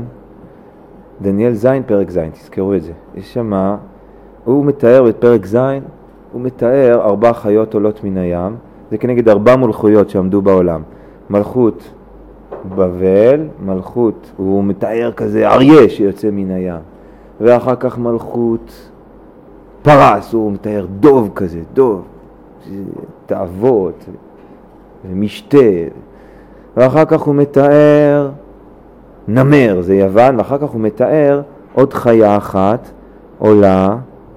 זין פרק זין, תזכרו את זה. יש שמה, הוא מתאר בפרק זין, הוא מתאר 4 חיות עולות מן הים, זה כנגד 4 מלכויות שעמדו בעולם. מלכות בבל, מלכות, הוא מתאר כזה אריה שיוצא מן הים. ואחר כך מלכות פרס, הוא מתאר דוב כזה, דוב, תאוות, משתה. ואחר כך הוא מתאר נמר, זה יוון, ואחר כך הוא מתאר עוד חיה אחת עולה.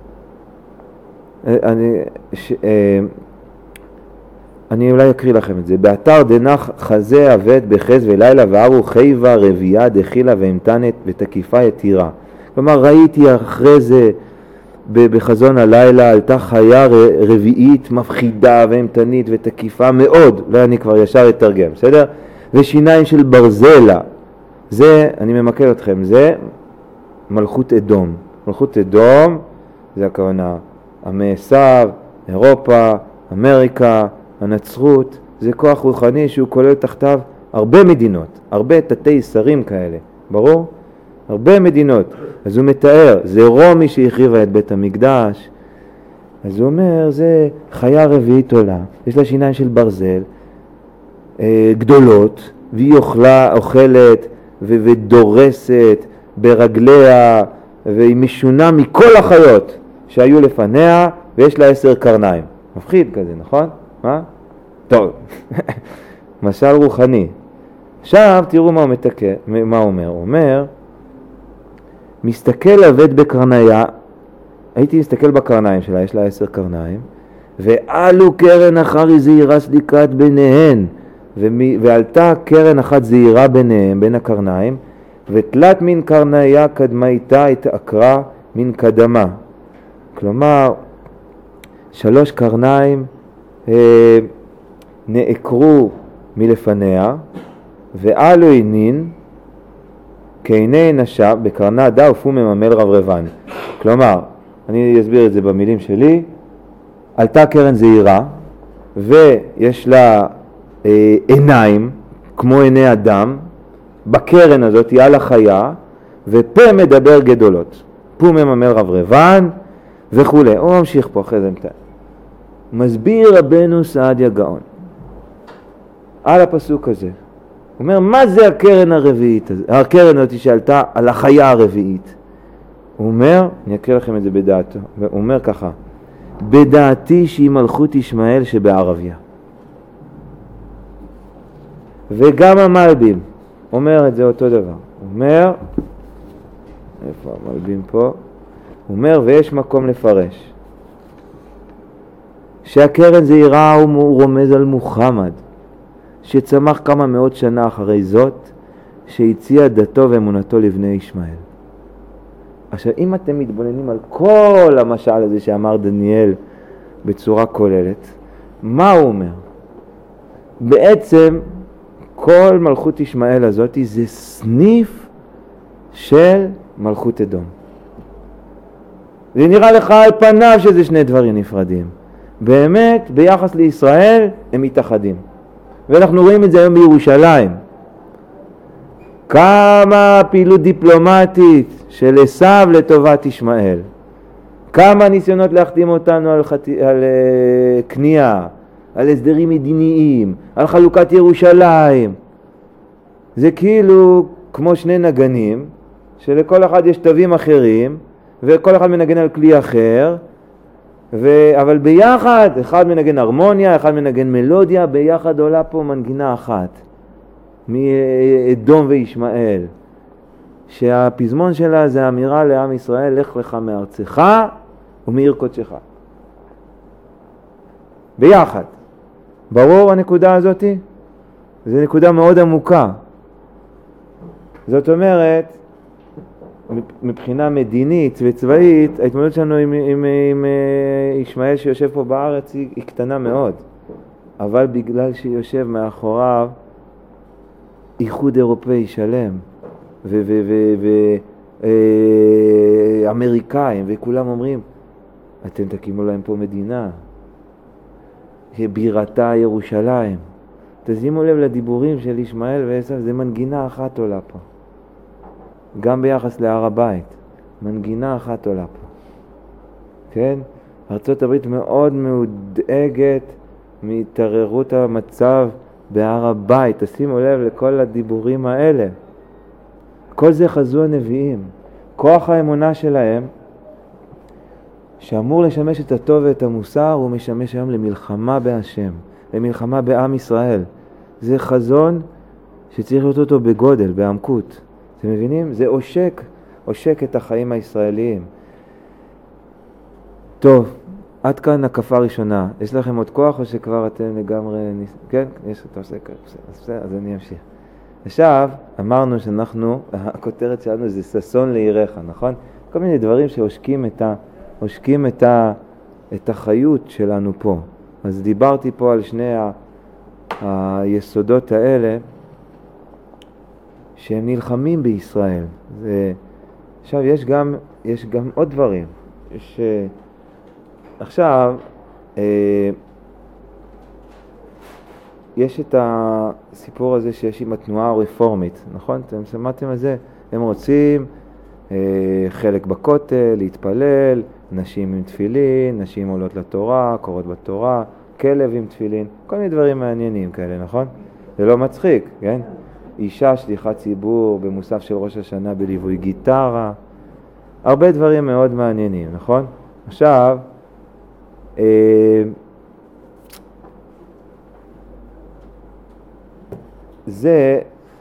אני אולי אקריא לכם את זה. באתר דנח חזה עבד בחז ולילה וערו חייבה רבייה דחילה והמתנת ותקיפה יתירה. כלומר, ראיתי אחרי זה בחזון הלילה עלתה חיה רביעית מפחידה והמתנית ותקיפה מאוד, לא אני כבר ישר אתרגם, בסדר? ושיניים של ברזלה, זה, אני ממקד אתכם, זה מלכות אדום. מלכות אדום זה הכוונה עמי עשיו, אירופה, אמריקה, הנצרות, זה כוח רוחני שהוא כולל תחתיו הרבה מדינות, הרבה תתי שרים כאלה, ברור? הרבה מדינות. אז הוא מתאר, זה רומי שהחריבה את בית המקדש. אז הוא אומר, זה חיה רביעית עולה, יש לה שיניים של ברזל, גדולות, והיא אוכלת ודורסת ברגליה, והיא משונה מכל החיות שהיו לפניה, ויש לה 10 קרניים. מפחיד כזה, נכון? מה? טוב. משל רוחני. עכשיו תראו מה הוא מתקה, מה הוא אומר. הוא אומר, מסתכל עבד בקרניה, הייתי מסתכל בקרניים שלה, יש לה 10 קרניים, ועלו קרן אחרי זהירה סדיקת ביניהן, ועלתה קרן אחת זהירה ביניהם, בין הקרניים, ותלת מן קרניה קדמייתה התעקרה מן קדמה. כלומר, 3 קרניים נעקרו מלפניה, ועלו עינין, כעיני נשב בקרנה דה ופום מממל רברבן. כלומר, אני אסביר את זה במילים שלי, עלתה קרן זהירה, ויש לה עיניים, כמו עיני אדם, בקרן הזאת היא על החיה, ופה מדבר גדולות. פום מממל רברבן וכו'. הוא ממשיך פה אחרי זה מתאר. מסביר רבנו סעדיה גאון על הפסוק הזה. הוא אומר, מה זה הקרן הרביעית? הקרן הזאת שעלתה על החיה הרביעית. הוא אומר, אני אקריא לכם את זה בדעתו, הוא אומר ככה, בדעתי שהיא מלכות ישמעאל שבערביה. וגם המלבים אומר את זה אותו דבר. הוא אומר, איפה המלבים פה? הוא אומר, ויש מקום לפרש. שהקרן זהירה הוא רומז על מוחמד, שצמח כמה מאות שנה אחרי זאת, שהציע דתו ואמונתו לבני ישמעאל. עכשיו, אם אתם מתבוננים על כל המשל הזה שאמר דניאל בצורה כוללת, מה הוא אומר? בעצם, כל מלכות ישמעאל הזאת זה סניף של מלכות אדום. זה נראה לך על פניו שזה שני דברים נפרדים. באמת, ביחס לישראל, הם מתאחדים. ואנחנו רואים את זה היום בירושלים. כמה פעילות דיפלומטית של עשיו לטובת ישמעאל. כמה ניסיונות להחתים אותנו על קנייה, על הסדרים מדיניים, על חלוקת ירושלים. זה כאילו כמו שני נגנים, שלכל אחד יש תווים אחרים, וכל אחד מנגן על כלי אחר, אבל ביחד, אחד מנגן הרמוניה, אחד מנגן מלודיה, ביחד עולה פה מנגינה אחת, מאדום וישמעאל, שהפזמון שלה זה אמירה לעם ישראל, לך לך מארצך ומעיר קודשך. ביחד. ברור הנקודה הזאת? זו נקודה מאוד עמוקה. זאת אומרת, מבחינה מדינית וצבאית, ההתמודדות שלנו עם ישמעאל שיושב פה בארץ היא קטנה מאוד. אבל בגלל שיושב מאחוריו איחוד אירופאי שלם, ואמריקאים, וכולם אומרים, אתם תקימו להם פה מדינה, שבירתה ירושלים. תשימו לב לדיבורים של ישמעאל ועשו, זה מנגינה אחת עולה פה. גם ביחס להר הבית, מנגינה אחת עולה פה. כן? ארצות הברית מאוד מודאגת מהתערערות המצב בהר הבית. תשימו לב לכל הדיבורים האלה. כל זה חזו הנביאים. כוח האמונה שלהם, שאמור לשמש את הטוב ואת המוסר, הוא משמש היום למלחמה בהשם, למלחמה בעם ישראל. זה חזון שצריך להיות אותו בגודל, בעמקות. אתם מבינים? זה עושק את החיים הישראליים. טוב, עד כאן הקפה ראשונה. יש לכם עוד כוח או שכבר אתם לגמרי... כן? יש, אתה עושה ככה. אז אני אמשיך. עכשיו, אמרנו שאנחנו, הכותרת שלנו זה ששון ליראך, נכון? כל מיני דברים שעושקים את החיות שלנו פה. אז דיברתי פה על שני היסודות האלה שהם נלחמים בישראל. עכשיו, יש גם עוד דברים. עכשיו, יש את הסיפור הזה שיש עם התנועה הרפורמית, נכון? אתם שמעתם על זה? הם רוצים חלק בכותל, להתפלל, נשים עם תפילין, נשים עולות לתורה, קוראות בתורה, כלב עם תפילין, כל מיני דברים מעניינים כאלה, נכון? זה לא מצחיק, כן? אישה שליחת ציבור במוסף של ראש השנה בליווי גיטרה, הרבה דברים מאוד מעניינים, נכון? עכשיו, זה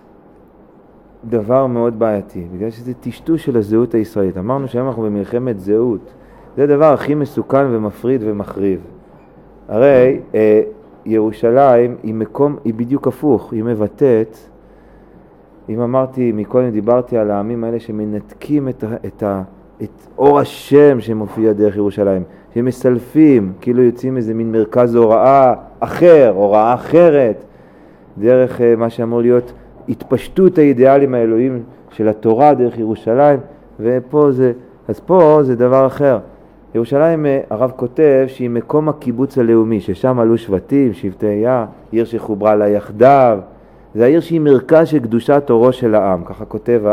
דבר מאוד בעייתי, בגלל שזה טשטוש של הזהות הישראלית. אמרנו שהיום אנחנו במלחמת זהות. זה הדבר הכי מסוכן ומפריד ומחריב. הרי ירושלים היא בדיוק הפוך, היא מבטאת, אם אמרתי, מקודם דיברתי על העמים האלה שמנתקים את אור השם שמופיע דרך ירושלים, שמסלפים, כאילו יוצאים איזה מין מרכז הוראה אחר, הוראה אחרת, דרך מה שאמור להיות התפשטות האידיאלים האלוהים של התורה דרך ירושלים, אז פה זה דבר אחר. ירושלים, הרב כותב שהיא מקום הקיבוץ הלאומי, ששם עלו שבטים, שבטי יה, עיר שחוברה לה יחדיו, זה העיר שהיא מרכז של קדושת אורו של העם, ככה כותב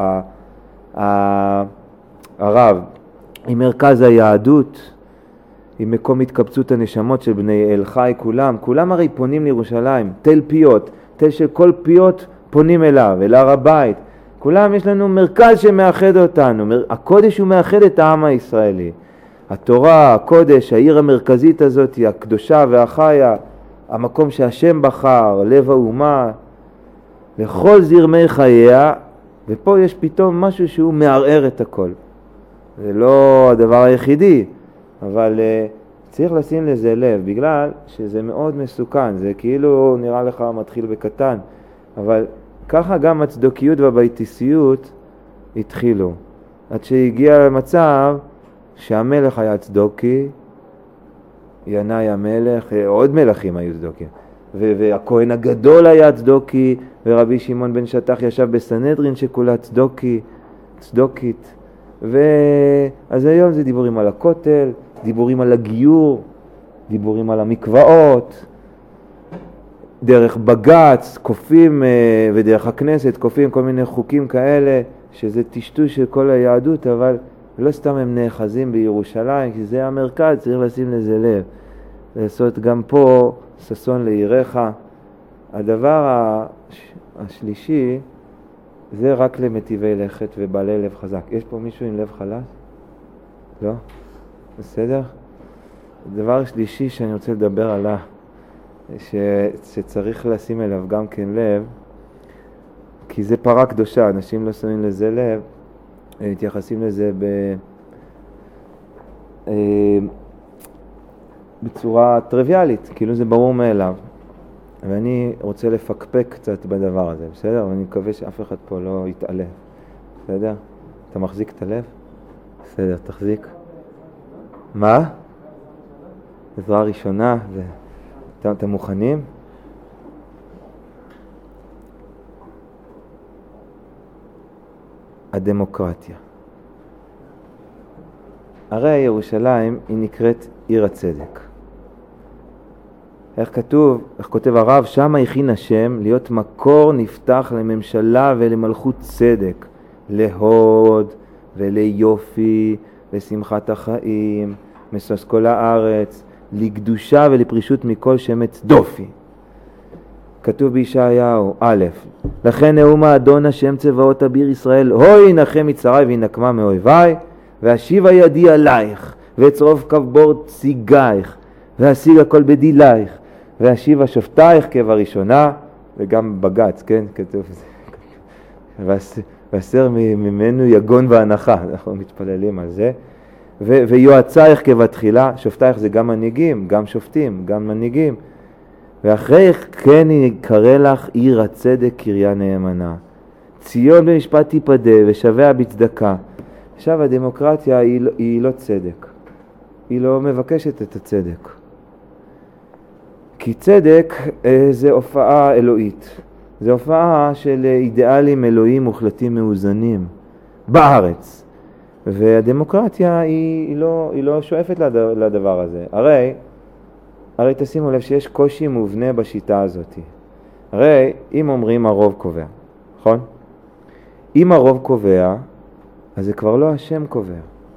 הרב, היא מרכז היהדות, היא מקום התקבצות הנשמות של בני אל חי, כולם הרי פונים לירושלים, תל פיות, תל של כל פיות פונים אליו, אל הר הבית, כולם יש לנו מרכז שמאחד אותנו, הקודש הוא מאחד את העם הישראלי, התורה, הקודש, העיר המרכזית הזאת היא הקדושה והחיה, המקום שהשם בחר, לב האומה, לכל זרמי חייה, ופה יש פתאום משהו שהוא מערער את הכל. זה לא הדבר היחידי, אבל צריך לשים לזה לב, בגלל שזה מאוד מסוכן, זה כאילו נראה לך מתחיל בקטן, אבל ככה גם הצדוקיות והבייטיסיות התחילו, עד שהגיע למצב שהמלך היה צדוקי, ינאי המלך, עוד מלכים היו צדוקים, והכהן הגדול היה צדוקי, ורבי שמעון בן שטח ישב בסנהדרין שכולה צדוקית, אז היום זה דיבורים על הכותל, דיבורים על הגיור, דיבורים על המקוואות, דרך בגץ, קופים, ודרך הכנסת, קופים כל מיני חוקים כאלה, שזה טשטוש של כל היהדות, אבל לא סתם הם נאחזים בירושלים, כי זה המרכז, צריך לשים לזה לב. לעשות גם פה ששון ליראך. הדבר השלישי, זה רק למטיבי לכת ובעלי לב חזק. יש פה מישהו עם לב חלש? לא? בסדר? הדבר השלישי שאני רוצה לדבר עליו, שצריך לשים אליו גם כן לב, כי זה פרה קדושה, אנשים לא שמים לזה לב, הם מתייחסים לזה בצורה טריוויאלית, כאילו זה ברור מאליו. ואני רוצה לפקפק קצת בדבר הזה, בסדר? ואני מקווה שאף אחד פה לא יתעלה, בסדר? אתה מחזיק את הלב? בסדר, תחזיק. מה? עזרה ראשונה. אתם מוכנים? הדמוקרטיה. הרי ירושלים היא נקראת עיר הצדק. איך כותב הרב, שם הכין השם להיות מקור נפתח לממשלה ולמלכות צדק, להוד וליופי ושמחת החיים, משוש כל הארץ, לקדושה ולפרישות מכל שמץ דופי. כתוב בישעיהו, א', לכן נאום האדון השם צבאות אביר ישראל, הוי נחם מצרי וינקמה מאויבי, ואשיבה ידי עלייך, ואצרוף כבור ציגייך, ואשיג הכל בדילייך, ואשיבה שופטייך כבראשונה, וגם בגץ, כן, כתוב זה, ואסר ממנו יגון והנחה, אנחנו מתפללים על זה, ויועצייך כבתחילה, שופטייך זה גם מנהיגים, גם שופטים, גם מנהיגים, ואחרי כן יקרא לך עיר הצדק קריה נאמנה, ציון במשפט תיפדה ושביה בצדקה. עכשיו הדמוקרטיה היא לא צדק, היא לא מבקשת את הצדק, כי צדק זה הופעה אלוהית, זה הופעה של אידיאלים אלוהים מוחלטים מאוזנים בארץ, והדמוקרטיה היא לא שואפת לדבר הזה. הרי תשימו לב שיש קושי מובנה בשיטה הזאת. הרי אם אומרים הרוב קובע, נכון? אם הרוב קובע, אז זה כבר לא השם קובע.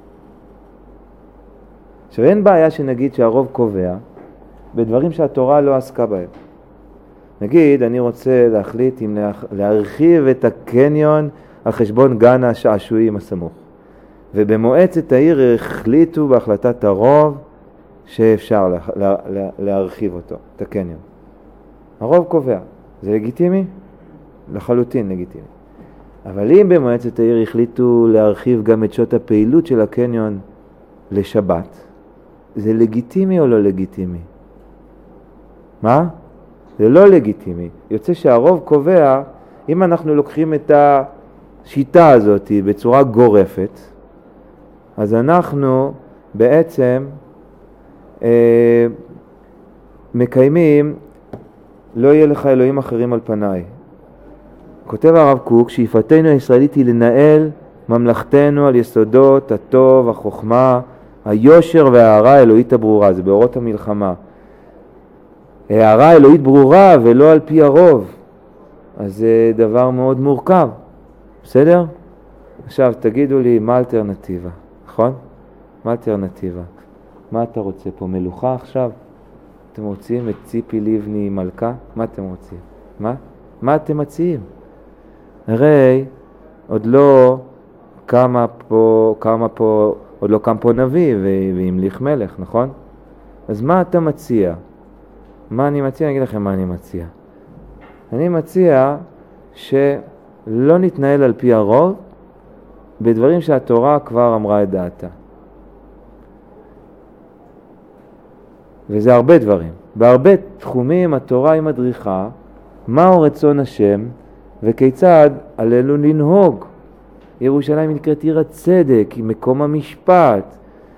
עכשיו אין בעיה שנגיד שהרוב קובע בדברים שהתורה לא עסקה בהם. נגיד אני רוצה להחליט אם להרחיב את הקניון על חשבון גן השעשועים הסמוך. ובמועצת העיר החליטו בהחלטת הרוב שאפשר להרחיב אותו, את הקניון. הרוב קובע. זה לגיטימי? לחלוטין לגיטימי. אבל אם במועצת העיר החליטו להרחיב גם את שעות הפעילות של הקניון לשבת, זה לגיטימי או לא לגיטימי? מה? זה לא לגיטימי. יוצא שהרוב קובע, אם אנחנו לוקחים את השיטה הזאת בצורה גורפת, אז אנחנו בעצם מקיימים לא יהיה לך אלוהים אחרים על פניי. כותב הרב קוק, שאיפתנו הישראלית היא לנהל ממלכתנו על יסודות הטוב, החוכמה, היושר וההערה האלוהית הברורה. זה באורות המלחמה. הערה אלוהית ברורה ולא על פי הרוב. אז זה דבר מאוד מורכב. בסדר? עכשיו תגידו לי מה האלטרנטיבה, נכון? מה האלטרנטיבה? מה אתה רוצה פה? מלוכה עכשיו? אתם רוצים את ציפי לבני מלכה? מה אתם רוצים? מה אתם מציעים? הרי עוד לא קם פה נביא והמליך מלך, נכון? אז מה אתה מציע? מה אני מציע? אני אגיד לכם מה אני מציע. אני מציע שלא נתנהל על פי הרוב בדברים שהתורה כבר אמרה את דעתה. וזה הרבה דברים. בהרבה תחומים התורה היא מדריכה מהו רצון השם וכיצד עלינו לנהוג. ירושלים נקראת עיר הצדק, היא מקום המשפט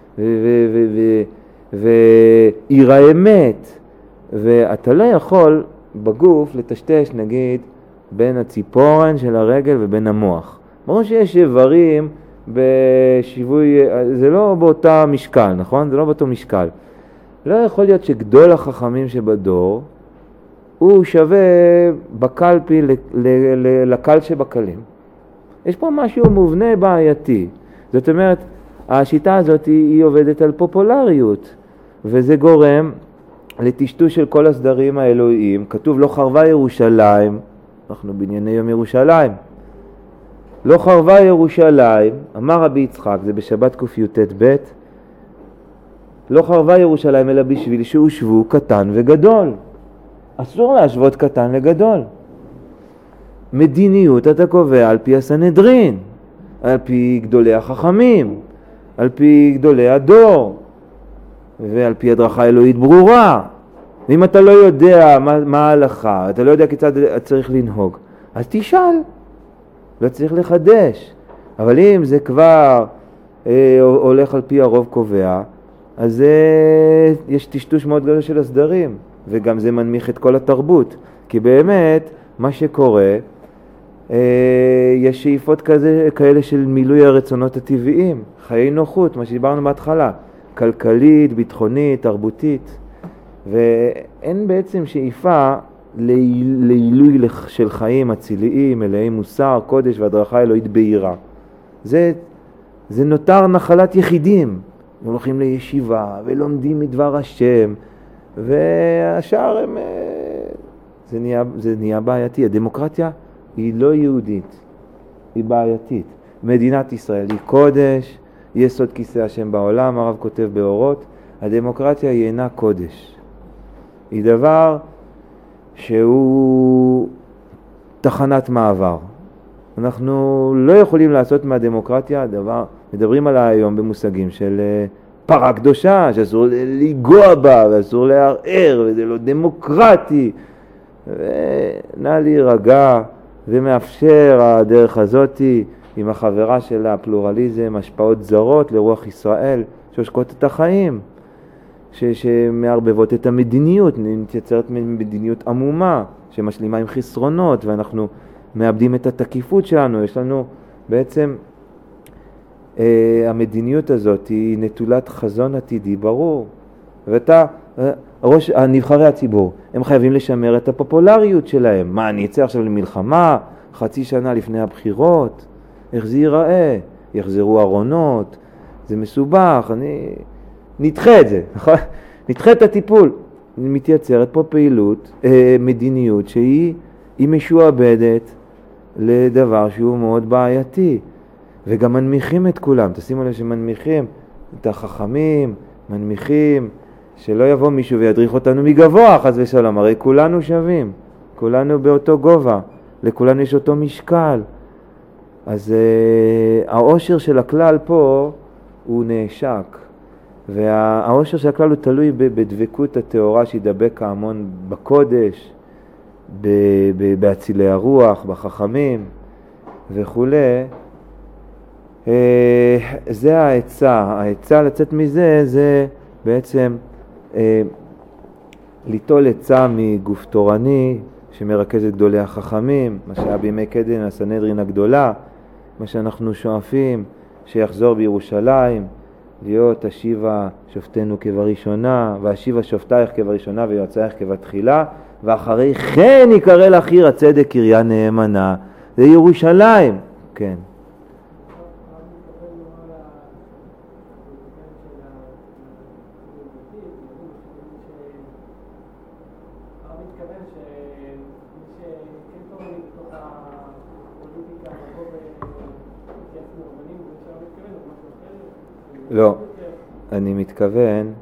ועיר האמת. ואתה לא יכול בגוף לטשטש נגיד בין הציפורן של הרגל ובין המוח. ברור שיש איברים בשיווי, זה לא באותה משקל, נכון? זה לא באותו משקל. לא יכול להיות שגדול החכמים שבדור הוא שווה בקלפי לקל שבקלים. יש פה משהו מובנה בעייתי. זאת אומרת, השיטה הזאת היא עובדת על פופולריות, וזה גורם לטשטוש של כל הסדרים האלוהיים. כתוב לא חרבה ירושלים, אנחנו בענייני יום ירושלים. לא חרבה ירושלים, אמר רבי יצחק, זה בשבת ק"ט ב', לא חרבה ירושלים אלא בשביל שהושבו קטן וגדול. אסור להשוות קטן לגדול. מדיניות אתה קובע על פי הסנהדרין, על פי גדולי החכמים, על פי גדולי הדור, ועל פי הדרכה אלוהית ברורה. ואם אתה לא יודע מה ההלכה, אתה לא יודע כיצד צריך לנהוג, אז תשאל. לא צריך לחדש. אבל אם זה כבר הולך על פי הרוב קובע, אז יש טשטוש מאוד גדול של הסדרים, וגם זה מנמיך את כל התרבות. כי באמת, מה שקורה, יש שאיפות כאלה של מילוי הרצונות הטבעיים, חיי נוחות, מה שדיברנו בהתחלה, כלכלית, ביטחונית, תרבותית, ואין בעצם שאיפה לעילוי של חיים אציליים, מלאי מוסר, קודש והדרכה אלוהית בהירה. זה נותר נחלת יחידים. הולכים לישיבה ולומדים מדבר השם, והשאר הם, זה נהיה בעייתי. הדמוקרטיה היא לא יהודית, היא בעייתית. מדינת ישראל היא קודש, יסוד כיסא השם בעולם, הרב כותב באורות. הדמוקרטיה היא אינה קודש. היא דבר שהוא תחנת מעבר. אנחנו לא יכולים לעשות מהדמוקרטיה דבר, מדברים עליה היום במושגים של פרה קדושה, שאסור לגוע בה ואסור לערער, וזה לא דמוקרטי. ונא להירגע, ומאפשר הדרך הזאת עם החברה של הפלורליזם, השפעות זרות לרוח ישראל, שושקות את החיים, שמערבבות את המדיניות, נתייצרת מדיניות עמומה, שמשלימה עם חסרונות, ואנחנו מאבדים את התקיפות שלנו. יש לנו בעצם, המדיניות הזאת היא נטולת חזון עתידי ברור. ואתה, נבחרי הציבור, הם חייבים לשמר את הפופולריות שלהם. מה, אני אצא עכשיו למלחמה, חצי שנה לפני הבחירות? איך זה ייראה? יחזרו ארונות? זה מסובך, נדחה את זה, נכון? נדחה את הטיפול. מתייצרת פה פעילות, מדיניות שהיא משועבדת לדבר שהוא מאוד בעייתי. וגם מנמיכים את כולם. תשימו לב שמנמיכים את החכמים, מנמיכים שלא יבוא מישהו וידריך אותנו מגבוה, חס ושלום. הרי כולנו שווים, כולנו באותו גובה, לכולנו יש אותו משקל. אז העושר של הכלל פה הוא נעשק. והעושר של הכלל הוא תלוי בדבקות התאורה שידבק ההמון בקודש, באצילי הרוח, בחכמים וכו'. זה העצה לצאת מזה, זה בעצם ליטול עצה מגוף תורני שמרכז את גדולי החכמים, מה שהיה בימי קדם הסנהדרין הגדולה, מה שאנחנו שואפים שיחזור בירושלים, להיות השיבה שופטנו כבראשונה, והשיבה שופטייך כבראשונה ויועצייך כבתחילה, ואחרי כן יקרא לך עיר הצדק קריה נאמנה. זה ירושלים, כן. לא, אני מתכוון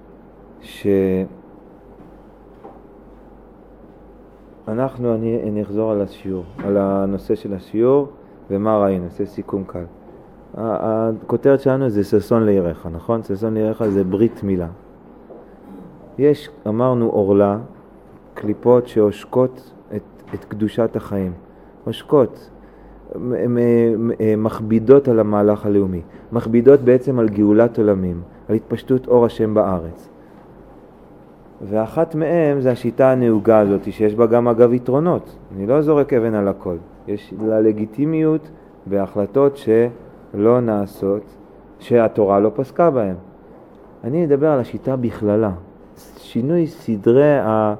אני אחזור על השיעור, על הנושא של השיעור ומה ראינו, נעשה סיכום קל. הכותרת שלנו זה ששון לירך, נכון? ששון לירך זה ברית מילה. יש, אמרנו, אורלה, קליפות שעושקות את קדושת החיים. עושקות, מכבידות על המהלך הלאומי, מכבידות בעצם על גאולת עולמים, על התפשטות אור השם בארץ. ואחת מהם זה השיטה הנהוגה הזאת, שיש בה גם אגב יתרונות. אני לא זורק אבן על הכל. יש לה לגיטימיות בהחלטות שלא נעשות, שהתורה לא פסקה בהן. אני מדבר על השיטה בכללה, שינוי סדרי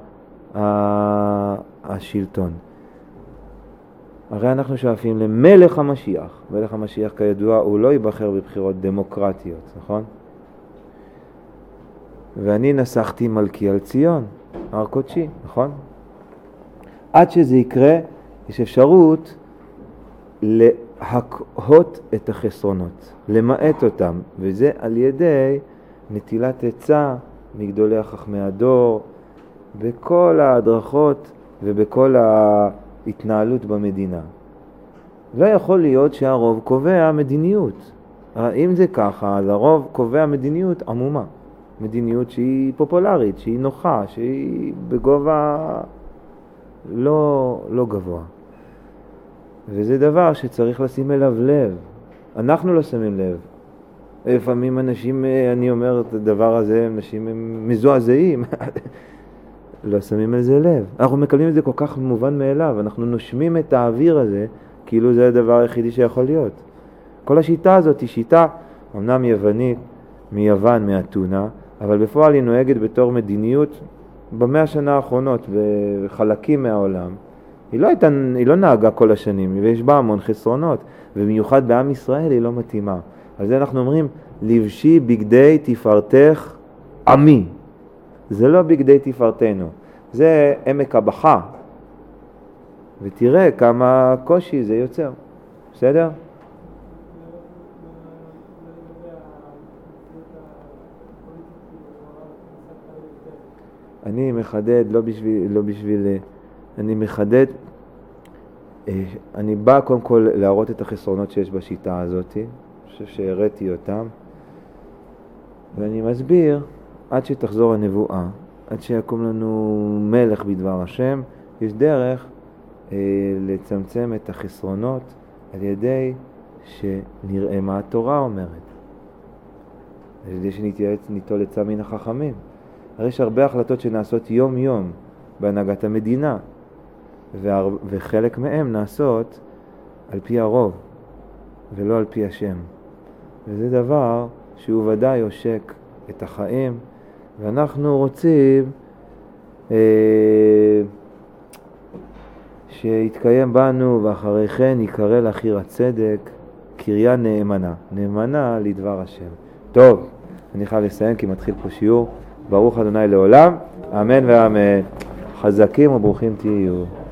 השלטון. הרי אנחנו שואפים למלך המשיח. מלך המשיח כידוע הוא לא ייבחר בבחירות דמוקרטיות, נכון? ואני נסחתי מלכי על ציון, הר קודשי, נכון? עד שזה יקרה, יש אפשרות להקהות את החסרונות, למעט אותם, וזה על ידי נטילת עצה מגדולי החכמי הדור, בכל ההדרכות ובכל ההתנהלות במדינה. לא יכול להיות שהרוב קובע מדיניות. אם זה ככה, אז הרוב קובע מדיניות עמומה. מדיניות שהיא פופולרית, שהיא נוחה, שהיא בגובה לא גבוה. וזה דבר שצריך לשים אליו לב, אנחנו לא שמים לב. לפעמים אנשים, אני אומר את הדבר הזה, אנשים הם מזועזעים, לא שמים על זה לב. אנחנו מקבלים את זה כל כך מובן מאליו, אנחנו נושמים את האוויר הזה, כאילו זה הדבר היחידי שיכול להיות. כל השיטה הזאת היא שיטה, אמנם יוונית, מיוון, מאתונה, אבל בפועל היא נוהגת בתור מדיניות ב100 שנה האחרונות, בחלקים מהעולם. היא לא נהגה כל השנים, ויש בה המון חסרונות, ובמיוחד בעם ישראל היא לא מתאימה. על זה אנחנו אומרים, לבשי בגדי תפארתך עמי. זה לא בגדי תפארתנו, זה עמק הבכה. ותראה כמה קושי זה יוצר. בסדר? אני מחדד, אני מחדד, אני בא קודם כל להראות את החסרונות שיש בשיטה הזאת, אני חושב שהראיתי אותם, ואני מסביר עד שתחזור הנבואה, עד שיקום לנו מלך בדבר השם, יש דרך לצמצם את החסרונות על ידי שנראה מה התורה אומרת, על ידי שנתייעץ ניטול עצה מן החכמים. הרי יש הרבה החלטות שנעשות יום יום בהנהגת המדינה, וחלק מהם נעשות על פי הרוב ולא על פי השם, וזה דבר שהוא ודאי יושק את החיים, ואנחנו רוצים שיתקיים בנו ואחרי כן יקרא לאחיר הצדק קריה נאמנה, נאמנה לדבר השם. טוב, אני חייב לסיים כי מתחיל פה שיעור. ברוך ה' לעולם, אמן ואמן. חזקים וברוכים תהיו.